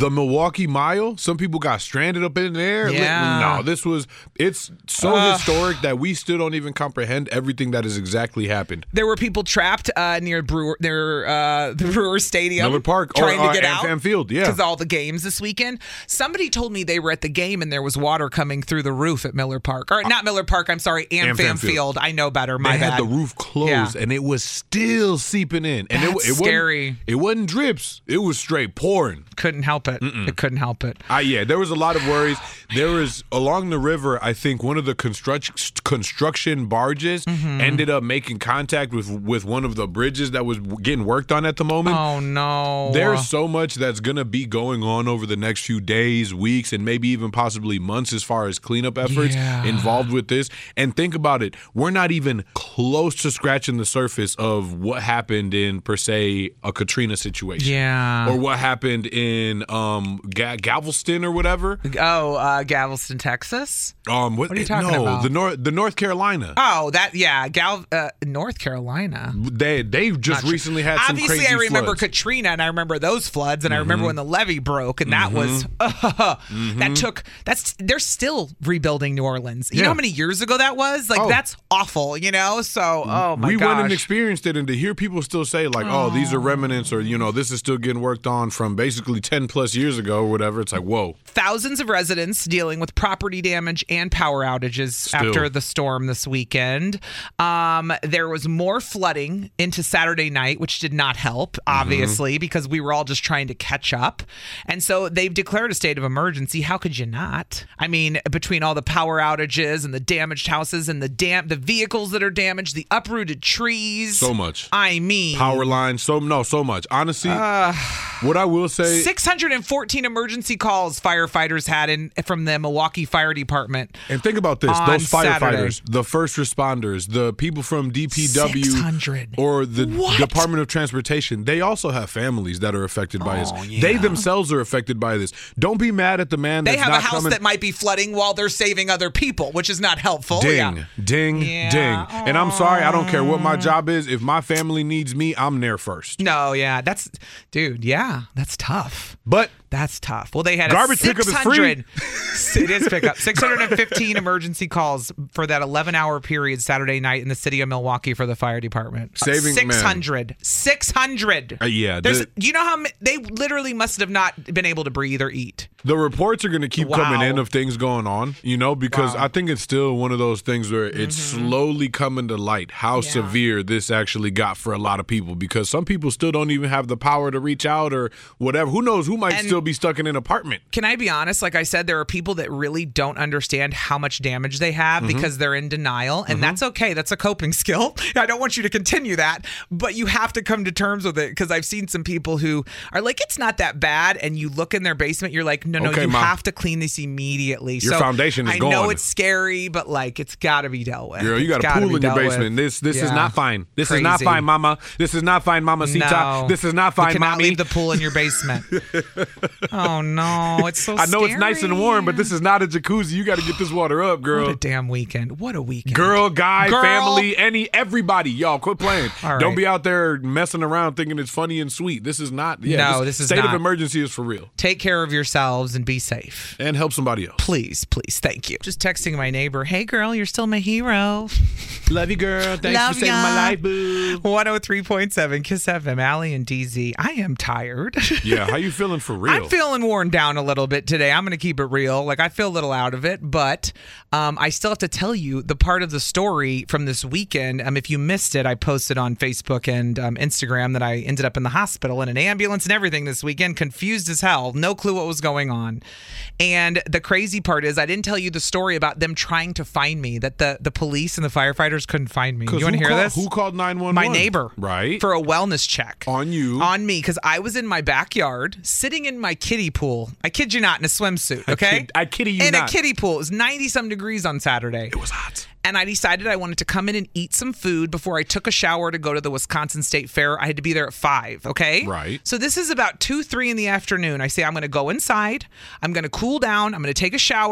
the Milwaukee Mile, some people got stranded up in there. Yeah. No, this was, it's so Uh. historic that we still don't even comprehend everything that has exactly happened. There were people trapped uh, near Brewer, near uh, the Brewer Stadium, Miller Park, trying or, to get uh, out. AmFam Field, yeah. Because all the games this weekend. Somebody told me they were at the game and there was water coming through the roof at Miller Park, or not Miller Park. I'm sorry, AmFam, AmFam Field. Field. I know better. My they bad. had the roof closed, Yeah. and it was still seeping in. And That's it, it scary. Wasn't, it wasn't drips. It was straight pouring. Couldn't help it. Mm-mm. It couldn't help it. Uh, yeah, there was a lot of worries. There was, along the river, I think one of the construct, construction barges Mhm. ended up making contact with, with one of the bridges that was getting worked on at the moment. Oh, no. There's so much that's going to be going on over the next few days, weeks, and maybe even possibly months as far as cleanup efforts Yeah. involved with this. And think about it. We're not even close to scratching the surface of what happened in, per se, a Katrina situation. Yeah. Or what happened in um, Ga- Galveston or whatever. Oh, uh, Galveston, Texas? Um, What are you talking no, about? the North, the North Carolina. Oh, that, yeah. Gal, uh, North Carolina. They they just Not recently sure. had some Obviously, crazy I remember floods. Katrina, and I remember those floods, and I remember Mhm. when the levee broke, and that Mhm. was uh, Mhm. that took. That's they're still rebuilding New Orleans. You Yeah. know how many years ago that was? Like Oh. that's awful. You know, so oh my we gosh. went and experienced it, and to hear people still say like, "Oh, these are remnants," or you know, this is still getting worked on from basically ten plus years ago or whatever. It's like, whoa. Thousands of residents dealing with property damage and power outages Still. after the storm this weekend. Um, there was more flooding into Saturday night, which did not help, obviously, because we were all just trying to catch up. And so they've declared a state of emergency. How could you not? I mean, between all the power outages and the damaged houses and the dam- the vehicles that are damaged, the uprooted trees. So much. I mean, Power lines, so no, so much. Honestly, what I will say, six hundred fourteen emergency calls firefighters had in from the Milwaukee Fire Department. and think about this: on those firefighters, Saturday. the first responders, the people from D P W six hundred or the What? Department of Transportation, they also have families that are affected by Oh, this. yeah. They themselves are affected by this. Don't be mad at the man They that's have a not house coming. that might be flooding while they're saving other people, which is not helpful. Ding, Yeah. ding, Yeah. ding. And I'm sorry, I don't care what my job is. If my family needs me, I'm there first. No, yeah, that's, dude, yeah, that's tough. But That's tough. Well, they had Garbage a pickup is six hundred It is pickup. six hundred fifteen emergency calls for that eleven-hour period Saturday night in the city of Milwaukee for the fire department. Saving- six hundred six hundred Uh, yeah, There's, the- do you know how ma- they literally must have not been able to breathe or eat? the reports are going to keep Wow. coming in of things going on, you know, because Wow. I think it's still one of those things where it's slowly coming to light how severe this actually got for a lot of people, because some people still don't even have the power to reach out or whatever. Who knows? Who might And- still be stuck in an apartment? Can I be honest? Like I said, there are people that really don't understand how much damage they have Mhm. because they're in denial, and Mhm. that's okay. That's a coping skill. I don't want you to continue that, but you have to come to terms with it, because I've seen some people who are like, it's not that bad, and you look in their basement, you're like, no, no, Okay, you Mom. have to clean this immediately. Your so foundation is I know gone. it's scary, but like, it's got to be dealt with. Girl, you It's got a gotta pool be in your dealt with. basement. This this is Yeah. not fine. This is not Crazy. fine, Mama. This is not fine, Mama Sita. No. This is not You fine, cannot Mommy. leave the pool in your basement. Oh no, it's so I know scary. it's nice and warm, but this is not a jacuzzi. You got to get this water up, girl. What a damn weekend. What a weekend. Girl, guy, Girl. family, any, everybody. Y'all, quit playing. All right. Don't be out there messing around thinking it's funny and sweet. This is not. Yeah, No, this is state not. of emergency is for real. Take care of yourselves and be safe. And help somebody else. Please, please. Thank you. Just texting my neighbor, hey, girl, you're still my hero. Love you, girl. Thanks Love for saving ya. my life, boo. one oh three point seven Kiss F M, Allie and D Z. I am tired. Yeah, how you feeling for real? I'm feeling worn down a little bit today. I'm going to keep it real. Like, I feel a little out of it, but um, I still have to tell you the part of the story from this weekend. Um, if you missed it, I posted on Facebook and um, Instagram that I ended up in the hospital in an ambulance and everything this weekend, confused as hell, no clue what was going on. And the crazy part is I didn't tell you the story about them trying to find me, that the, the police and the firefighters couldn't find me. You 'Cause want to who hear call- this? Who called nine one one? My neighbor. Right. For a wellness check. On you. On me, because I was in my backyard sitting in my kiddie pool. I kid you not, in a swimsuit, okay? kid- I kiddie you in not. a kiddie pool. It was ninety-some degrees on Saturday. It was hot. And I decided I wanted to come in and eat some food before I took a shower to go to the Wisconsin State Fair. I had to be there at five, okay? Right. So this is about two, three in the afternoon. I say, I'm going to go inside. I'm going to cool down. I'm going to take a shower.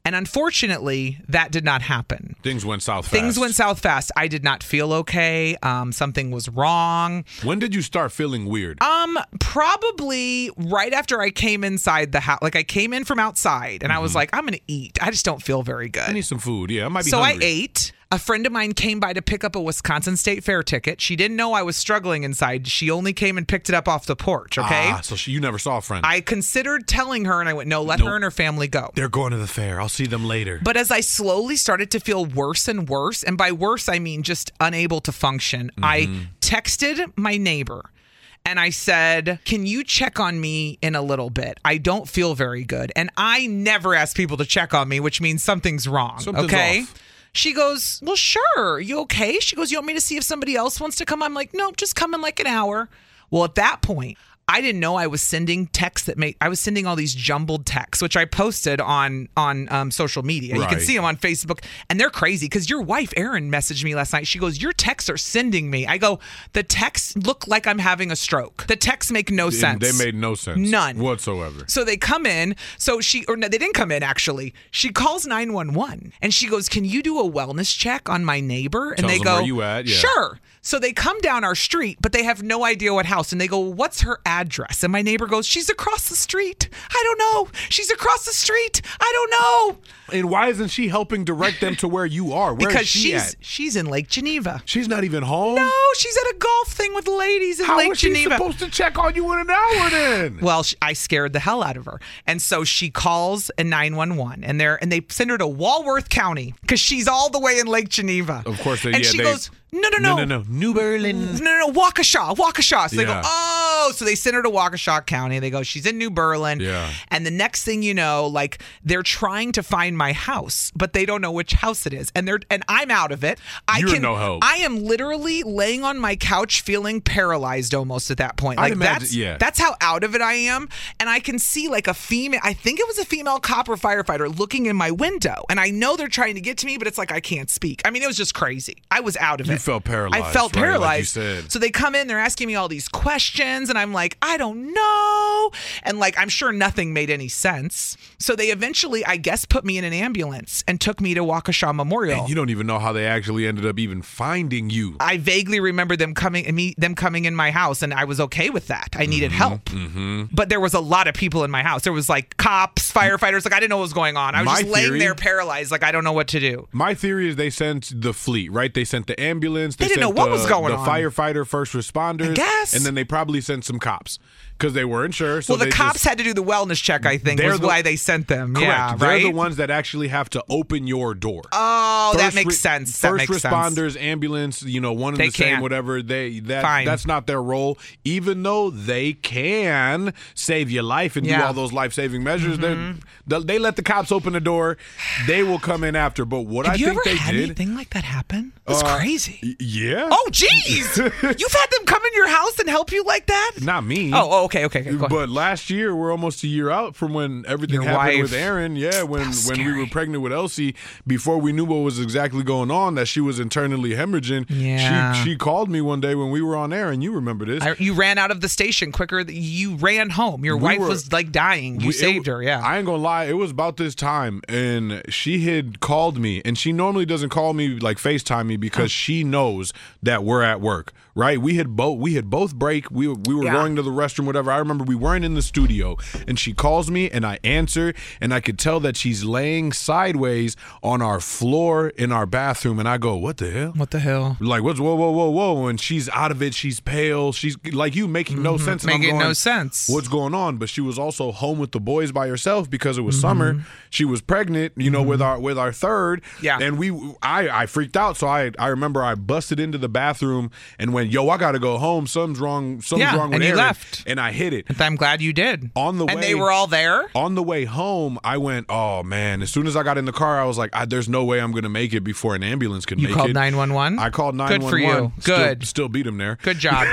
And unfortunately, that did not happen. Things went south fast. Things went south fast. I did not feel okay. Um, something was wrong. When did you start feeling weird? Um, probably right after I came inside the house. Like I came in from outside and mm-hmm. I was like, I'm going to eat. I just don't feel very good. I need some food. Yeah, I might be so hungry. I ate. A friend of mine came by to pick up a Wisconsin State Fair ticket. She didn't know I was struggling inside. She only came and picked it up off the porch, okay? Ah, so she, you never saw a friend. I considered telling her, and I went, no, let nope. her and her family go. They're going to the fair. I'll see them later. But as I slowly started to feel worse and worse, and by worse, I mean just unable to function, mm-hmm. I texted my neighbor. And I said, can you check on me in a little bit? I don't feel very good. And I never ask people to check on me, which means something's wrong, something's okay? Off. She goes, well, sure. You okay? She goes, you want me to see if somebody else wants to come? I'm like, no, just come in like an hour. Well, at that point, I didn't know I was sending texts that make I was sending all these jumbled texts, which I posted on on um, social media. Right. You can see them on Facebook, and they're crazy because your wife, Erin, messaged me last night. She goes, your texts are sending me. I go, the texts look like I'm having a stroke. The texts make no sense. They made no sense. None. Whatsoever. So they come in. So she, or no, they didn't come in, actually. She calls nine one one, and she goes, can you do a wellness check on my neighbor? And Tells they them go, where you at? Yeah. Sure. So they come down our street, but they have no idea what house. And they go, what's her address? And my neighbor goes, she's across the street. I don't know. She's across the street. I don't know. And why isn't she helping direct them to where you are? Where because is she she's at? she's in Lake Geneva. She's not even home? No, she's at a golf thing with ladies in How Lake is she Geneva. supposed to check on you in an hour then? Well, she, I scared the hell out of her. And so she calls a nine one one, and they're and they send her to Walworth County because she's all the way in Lake Geneva. Of course, they, and yeah, she they, goes, no, no, no. No, no, no. New Berlin. No, no, no. Waukesha. Waukesha. So they Yeah. go, oh. So they send her to Waukesha County. They go, she's in New Berlin. Yeah. And the next thing you know, like, they're trying to find my house, but they don't know which house it is. And they're and I'm out of it. I You're can, no help. I am literally laying on my couch feeling paralyzed almost at that point. I'd Like, imagine- that's, yeah. that's how out of it I am. And I can see, like, a female, I think it was a female cop or firefighter looking in my window. And I know they're trying to get to me, but it's like I can't speak. I mean, it was just crazy. I was out of You it. felt paralyzed. I felt right, paralyzed. like you said. So they come in, they're asking me all these questions, and I'm like, I don't know. And like, I'm sure nothing made any sense. So they eventually, I guess, put me in an ambulance and took me to Waukesha Memorial. And you don't even know how they actually ended up even finding you. I vaguely remember them coming and me them coming in my house, and I was okay with that. I needed Mm-hmm, help. Mm-hmm. But there was a lot of people in my house. There was like cops, firefighters. Like, I didn't know what was going on. I was My just laying theory- there paralyzed. Like, I don't know what to do. My theory is they sent the fleet, right? They sent the ambulance. They, They didn't sent know what the, was going the on. firefighter, first responders. I guess. And then they probably sent some cops because they weren't sure. So well, the they cops just, had to do the wellness check, I think, They're was the- why they sent them. Correct. Yeah, They're right? the ones that actually have to open your door. Oh, that First makes re- sense. That First makes sense. responders, ambulance, you know, one and They the same, can't. whatever. They that Fine. that's not their role. Even though they can save your life and do Yeah. all those life saving measures, Mhm. they they let the cops open the door. They will come in after. But what Have I you think ever they had did, anything like that happen? That's Uh, crazy. y- yeah. Oh, jeez. You've had them come in your house and help you like that? Not me. Oh, oh, okay, okay. okay. Go ahead. But last year, we're almost a year out from when everything Your happened wife. with Erin. Yeah, when That's when we scary. were pregnant with Elsie, before we knew what was exactly going on, that she was internally hemorrhaging. Yeah. She she called me one day when we were on air, and you remember this. I, you ran out of the station quicker. Than you ran home. Your We wife were- was like dying. You We- it saved w- her. Yeah. I ain't gonna lie, it was about this time, and she had called me, and she normally doesn't call me like FaceTime me because she knows that we're at work, right? We had both we had both break. We were, we were Yeah. going to the restroom, whatever. I remember we weren't in the studio, and she calls me, and I answer, and I could tell that she's laying sideways on our floor in our bathroom, and I go, "What the hell? What the hell?" Like, what's whoa, whoa, whoa, whoa?" And she's out of it. She's pale. She's like you, making no Mhm. sense. And I'm Making no going, sense. What's going on? But she was also home with the boys by herself because it was Mhm. summer. She was pregnant, you know, with our with our third. Yeah. And we, I, I freaked out. So I, I remember I busted into the bathroom and went, "Yo, I gotta go home. Something's wrong. Something's Yeah, wrong with and you Erin." left. And I hit it. I'm glad you did. On the And way, they were all there? On the way home, I went, "Oh man!" As soon as I got in the car, I was like, I, "There's no way I'm gonna make it before an ambulance can You make called it." nine one one? I called nine Good one one. for you. Still- Good. Still beat him there. Good job.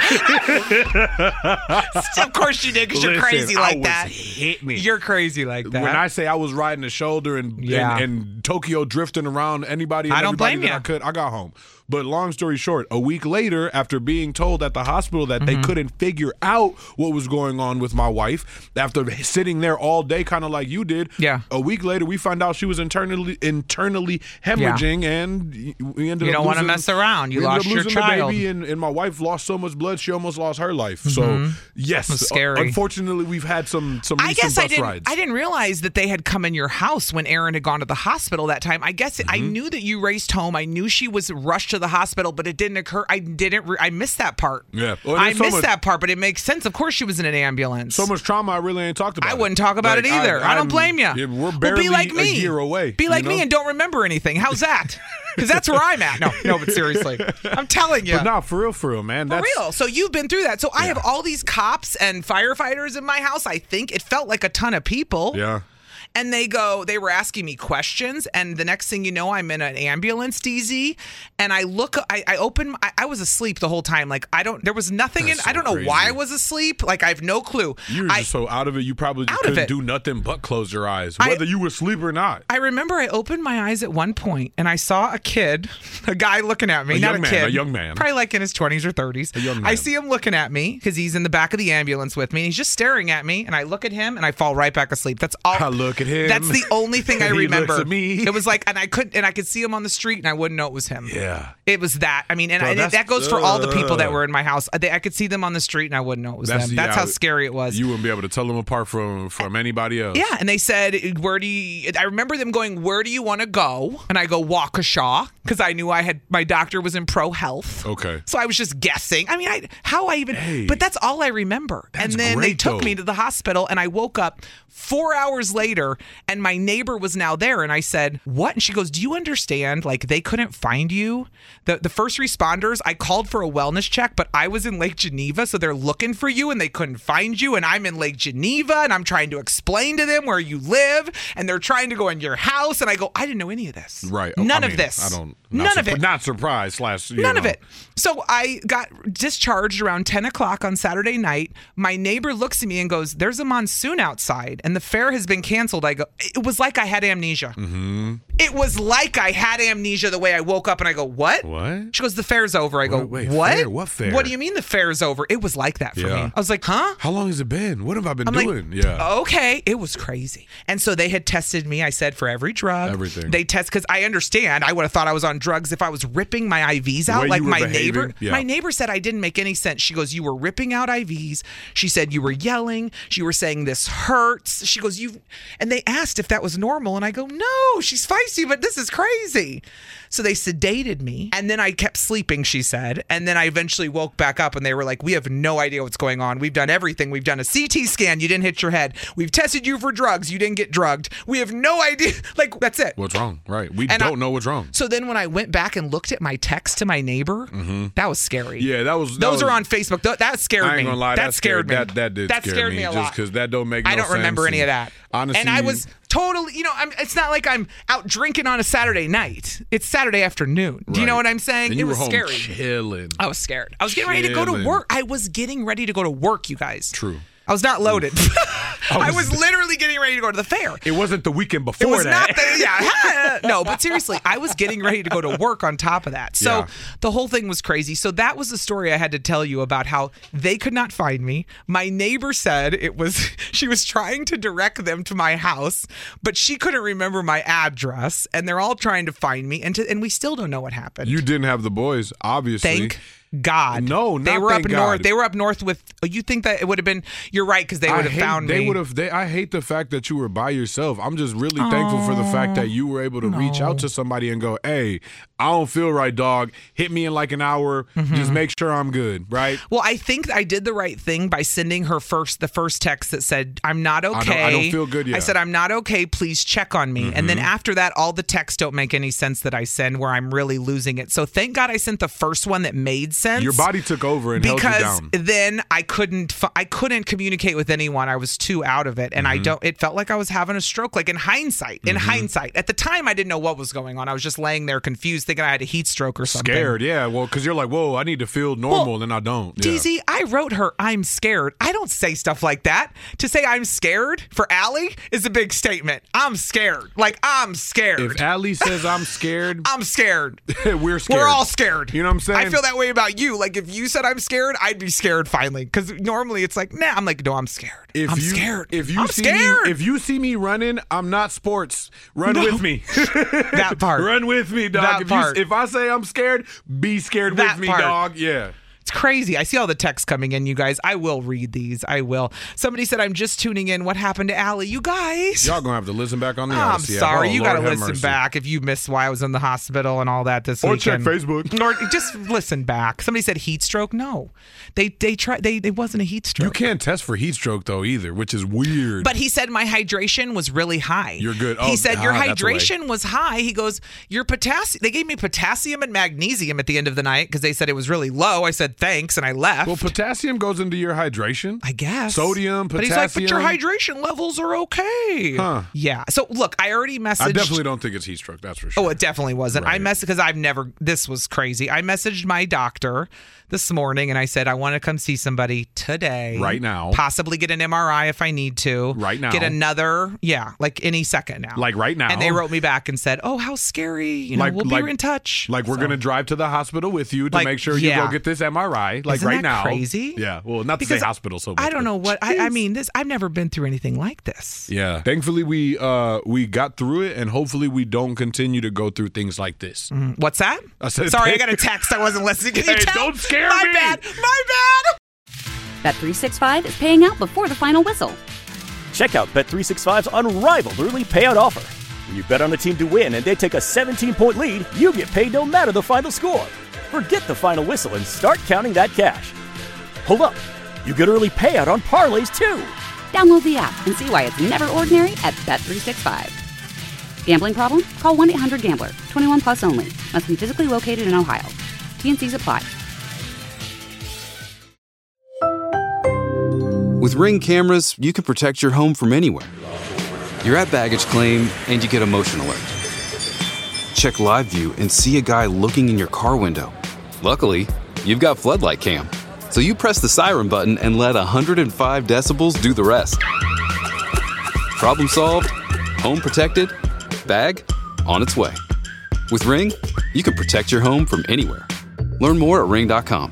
Of course you did, because you're Listen, crazy I like was that. hitting it. You're crazy like that. When I say I was riding the shoulder and Yeah. and, and Tokyo drifting around anybody, and I don't everybody blame that you. I could, I got home. But long story short, a week later, after being told at the hospital that mm-hmm. they couldn't figure out what was going on with my wife, after sitting there all day, kind of like you did, yeah. a week later, we found out she was internally internally hemorrhaging, yeah. and we ended you up don't want to losing, mess around. You we lost ended up your losing child. The baby, and, and my wife lost so much blood, she almost lost her life. Mm-hmm. So, yes, That's scary. Unfortunately, we've had some, some recent I guess bus I didn't, rides. I didn't realize that they had come in your house when Aaron had gone to the hospital that time. I guess mm-hmm. I knew that you raced home. I knew she was rushed to the hospital, but it didn't occur. I didn't. Re- I missed that part. Yeah, well, I so missed much, that part, but it makes sense. Of course, she was in an ambulance. So much trauma, I really ain't talked about. I it. wouldn't talk about like, it either. I, I don't I'm, blame you. Yeah, we're well, barely be like me. a year away. Be like you know? me and don't remember anything. How's that? Because that's where I'm at. No, no, but seriously, I'm telling you. But no, for real, for real, man. For That's, real. So you've been through that. So I yeah. have all these cops and firefighters in my house. I think it felt like a ton of people. Yeah. And they go, they were asking me questions. And the next thing you know, I'm in an ambulance, D Z. And I look, I, I open, I, I was asleep the whole time. Like, I don't, there was nothing That's in, so I don't know crazy. why I was asleep. Like, I have no clue. You were I, just so out of it, you probably just Out of couldn't it. do nothing but close your eyes, I- whether you were asleep or not. I remember I opened my eyes at one point and I saw a kid, a guy looking at me, A not young a man, kid, a young man. probably like in his twenties or thirties. A young man. I see him looking at me because he's in the back of the ambulance with me. And he's just staring at me, and I look at him and I fall right back asleep. That's all. I look at him. That's the only thing I He remember. looks at me. It was like, and I could, and I could see him on the street, and I wouldn't know it was him. Yeah. It was that. I mean, and, Bro, I, and that's- that goes for all the people that uh, were in my house. They, I could see them on the street, and I wouldn't know it was them. That's yeah, how scary it was. You wouldn't be able to tell them apart from from anybody else. Yeah, and they said, "Where do you?" I remember them going, "Where do you want to go?" And I go, "Waukesha," because I knew I had my doctor was in Pro Health. Okay. So I was just guessing. I mean, I how I even, Hey, but that's all I remember. that's And then they great, took though. me to the hospital, and I woke up four hours later, and my neighbor was now there, and I said, "What?" And she goes, "Do you understand? Like they couldn't find you. The the first responders. I called for a wellness check, but I was in Lake Geneva, so they're looking for you, and they couldn't find you, and I'm in Lake Geneva, and I'm trying to explain to them where you live, and they're trying to go in your house, and I go, I didn't know any of this. Right. None I of mean, this. I don't. None Not of surpri- it. Not surprised. Slash. you None of know. it. So I got discharged around ten o'clock on Saturday night. My neighbor looks at me and goes, "There's a monsoon outside, and the fair has been canceled." I go, it was like I had amnesia. Mm-hmm. It was like I had amnesia the way I woke up, and I go, "What?" What? She goes, "The fair's over." I go, Wait, wait, "What? fair? What fair? What do you mean the fair's over?" It was like that for Yeah. me. I was like, "Huh?" How long has it been? What have I been I'm like, doing? yeah. Okay, it was crazy. And so they had tested me, I said, for every drug. Everything. They test, because I understand, I would have thought I was on drugs if I was ripping my I Vs The out. way Like you were my behaving, neighbor. yeah. My neighbor said I didn't make any sense. She goes, "You were ripping out I Vs." She said, "You were yelling. She were saying this hurts." She goes, "You," and they asked if that was normal. And I go, "No, she's feisty, but this is crazy." So they sedated me, and then I kept sleeping, she said. And then I eventually woke back up, and they were like, "We have no idea what's going on. We've done everything. We've done a C T scan. You didn't hit your head. We've tested you for drugs. You didn't get drugged. We have no idea." Like, that's it. What's wrong? Right. We And don't I- know what's wrong. So then when I went back and looked at my text to my neighbor, Mm-hmm. that was scary. Yeah, that was. That Those was, are on Facebook. Th- That scared I ain't me. gonna lie. that, That, scared me. That that did that scare scared me, me a just lot. because that don't make. No I don't remember sense. any of And that. Honestly, and I was totally, you know, I'm, it's not like I'm out drinking on a Saturday night. It's Saturday afternoon. Do you know Right. what I'm saying? And It you were was home scary. chilling. I was scared. I was getting ready to go to Chilling. work. I was getting ready to go to work, you guys. True. I was not loaded. I I was was- literally getting ready to go to the fair. It wasn't the weekend before It was that. not the, yeah. No, but seriously, I was getting ready to go to work on top of that. So Yeah. the whole thing was crazy. So that was the story I had to tell you about how they could not find me. My neighbor said it was, she was trying to direct them to my house, but she couldn't remember my address, and they're all trying to find me, and to, and we still don't know what happened. You didn't have the boys, obviously. Thank God. No, not they were thank up God. north. They were up north with. You think that it would have been? You're right, because they would I have hate- found they me. would have. They, I hate the fact that you were by yourself. I'm just really thankful for the fact that you were able to reach out to somebody and go, "Hey, I don't feel right, dog. Hit me in like an hour. Mm-hmm. Just make sure I'm good." Right? Well, I think I did the right thing by sending her first the first text that said, "I'm not I don't- okay." I don't feel good yet. I said, "I'm not okay. Please check on me." And then Mhm. after that, all the texts don't make any sense that I send where I'm really losing it. So thank God I sent the first one that made nonsense. Your body took over and held you because down. then I couldn't f- I couldn't communicate with anyone. I was too out of it, and Mm-hmm. I don't. It felt like I was having a stroke. Like in hindsight, in Mm-hmm. hindsight, at the time I didn't know what was going on. I was just laying there confused, thinking I had a heat stroke or something. Scared, yeah. Well, because you're like, whoa, I need to feel normal, Well, and I don't. Yeah. D Z, I wrote her, I'm scared. I don't say stuff like that. To say I'm scared for Allie is a big statement. I'm scared. Like, I'm scared. If Allie says I'm scared, I'm scared. we're scared. We're all scared. You know what I'm saying? I feel that way about you. Like, if you said I'm scared, I'd be scared finally. Because normally it's like, nah, I'm like, no, I'm scared. If I'm you, scared. If you I'm see scared. me, if you see me running, I'm not sports. Run No. with me. That part. Run with me, dog. That if, part. You, if I say I'm scared, be scared That with me, part. dog. Yeah. It's crazy. I see all the texts coming in, you guys. I will read these. I will. Somebody said, I'm just tuning in. What happened to Allie? You guys. Y'all gonna have to listen back on the I'm Odyssey app. sorry. Oh, you Lord got to have listen mercy. back if you missed why I was in the hospital and all that this Or weekend. check Facebook. Or just listen back. Somebody said heat stroke. No, they they tried. They it wasn't a heat stroke. You can't test for heat stroke though either, which is weird. But he said my hydration was really high. You're good. He Oh, said your ah, that's a way. hydration was high. He goes, your potassium. They gave me potassium and magnesium at the end of the night because they said it was really low. I said thanks and I left. Well, potassium goes into your hydration. I guess. Sodium, But potassium. he's like, but your hydration levels are okay. Huh. Yeah. So look, I already messaged. I definitely don't think it's heat stroke. That's for sure. Oh, it definitely wasn't. I messaged because I've never. This was crazy. I messaged my doctor this morning and I said I want to come see somebody today, Right now. Possibly get an M R I if I need to. Right now. Get another. Yeah, like any second now. Like right now. And they wrote me back and said, "Oh, how scary! You know, Like- we'll like- be in touch." Like we're So- gonna drive to the hospital with you to Like, make sure you yeah. go get this M R I. Like Isn't right that now. crazy? Yeah. Well, not to Because say hospital so much. I don't but- know what I, I mean. This I've never been through anything like this. Yeah. Thankfully, we uh we got through it, and hopefully, we don't continue to go through things like this. Mm, What's that? I said, Sorry, I got a text. I wasn't listening. Can you Hey, tell? don't scare My me. bad. My bad. Bet three sixty-five is paying out before the final whistle. Check out Bet three sixty-five's unrivaled early payout offer. When you bet on a team to win and they take a seventeen-point lead, you get paid no matter the final score. Forget the final whistle and start counting that cash. Hold up. You get early payout on parlays too. Download the app and see why it's never ordinary at Bet three sixty-five. Gambling problem? Call one eight hundred gambler. twenty-one plus only. Must be physically located in Ohio. T N Cs apply. With Ring cameras, you can protect your home from anywhere. You're at baggage claim and you get a motion alert. Check live view and see a guy looking in your car window. Luckily, you've got floodlight cam. So you press the siren button and let one hundred five decibels do the rest. Problem solved, home protected, bag on its way. With Ring, you can protect your home from anywhere. Learn more at ring dot com.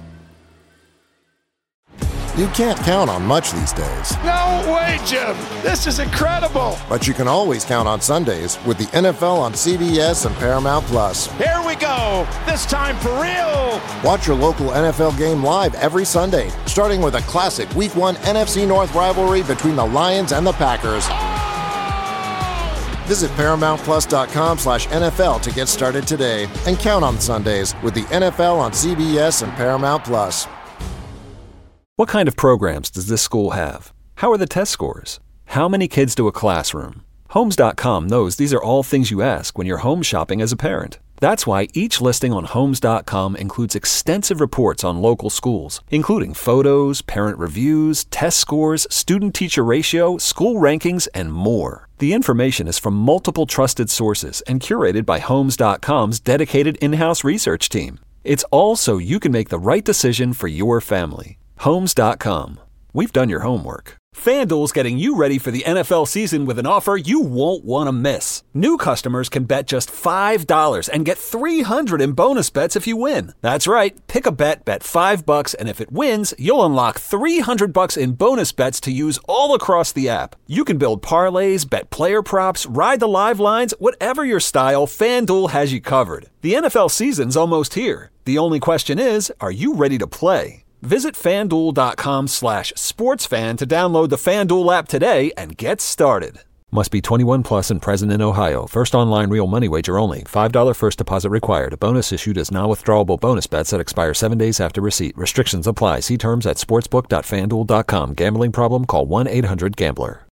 You can't count on much these days, No way, Jim. This is incredible. but you can always count on Sundays with the N F L on C B S and Paramount Plus. Here we go. This time for real. Watch your local N F L game live every Sunday, starting with a classic Week one N F C North rivalry between the Lions and the Packers. Visit ParamountPlus.com slash NFL to get started today and count on Sundays with the N F L on C B S and Paramount Plus. What kind of programs does this school have? How are the test scores? How many kids do a classroom? Homes dot com knows these are all things you ask when you're home shopping as a parent. That's why each listing on Homes dot com includes extensive reports on local schools, including photos, parent reviews, test scores, student-teacher ratio, school rankings, and more. The information is from multiple trusted sources and curated by Homes dot com's dedicated in-house research team. It's all so you can make the right decision for your family. Homes dot com. We've done your homework. FanDuel's getting you ready for the N F L season with an offer you won't want to miss. New customers can bet just five dollars and get three hundred dollars in bonus bets if you win. That's right. Pick a bet, bet five bucks, and if it wins, you'll unlock three hundred bucks in bonus bets to use all across the app. You can build parlays, bet player props, ride the live lines, whatever your style, FanDuel has you covered. The N F L season's almost here. The only question is, are you ready to play? Visit FanDuel.com slash sportsfan to download the FanDuel app today and get started. Must be twenty-one plus and present in Ohio. First online real money wager only. five dollars first deposit required. Bonus issued as non-withdrawable bonus bets that expire seven days after receipt. Restrictions apply. See terms at sportsbook dot fan duel dot com. Gambling problem? Call one eight hundred gambler.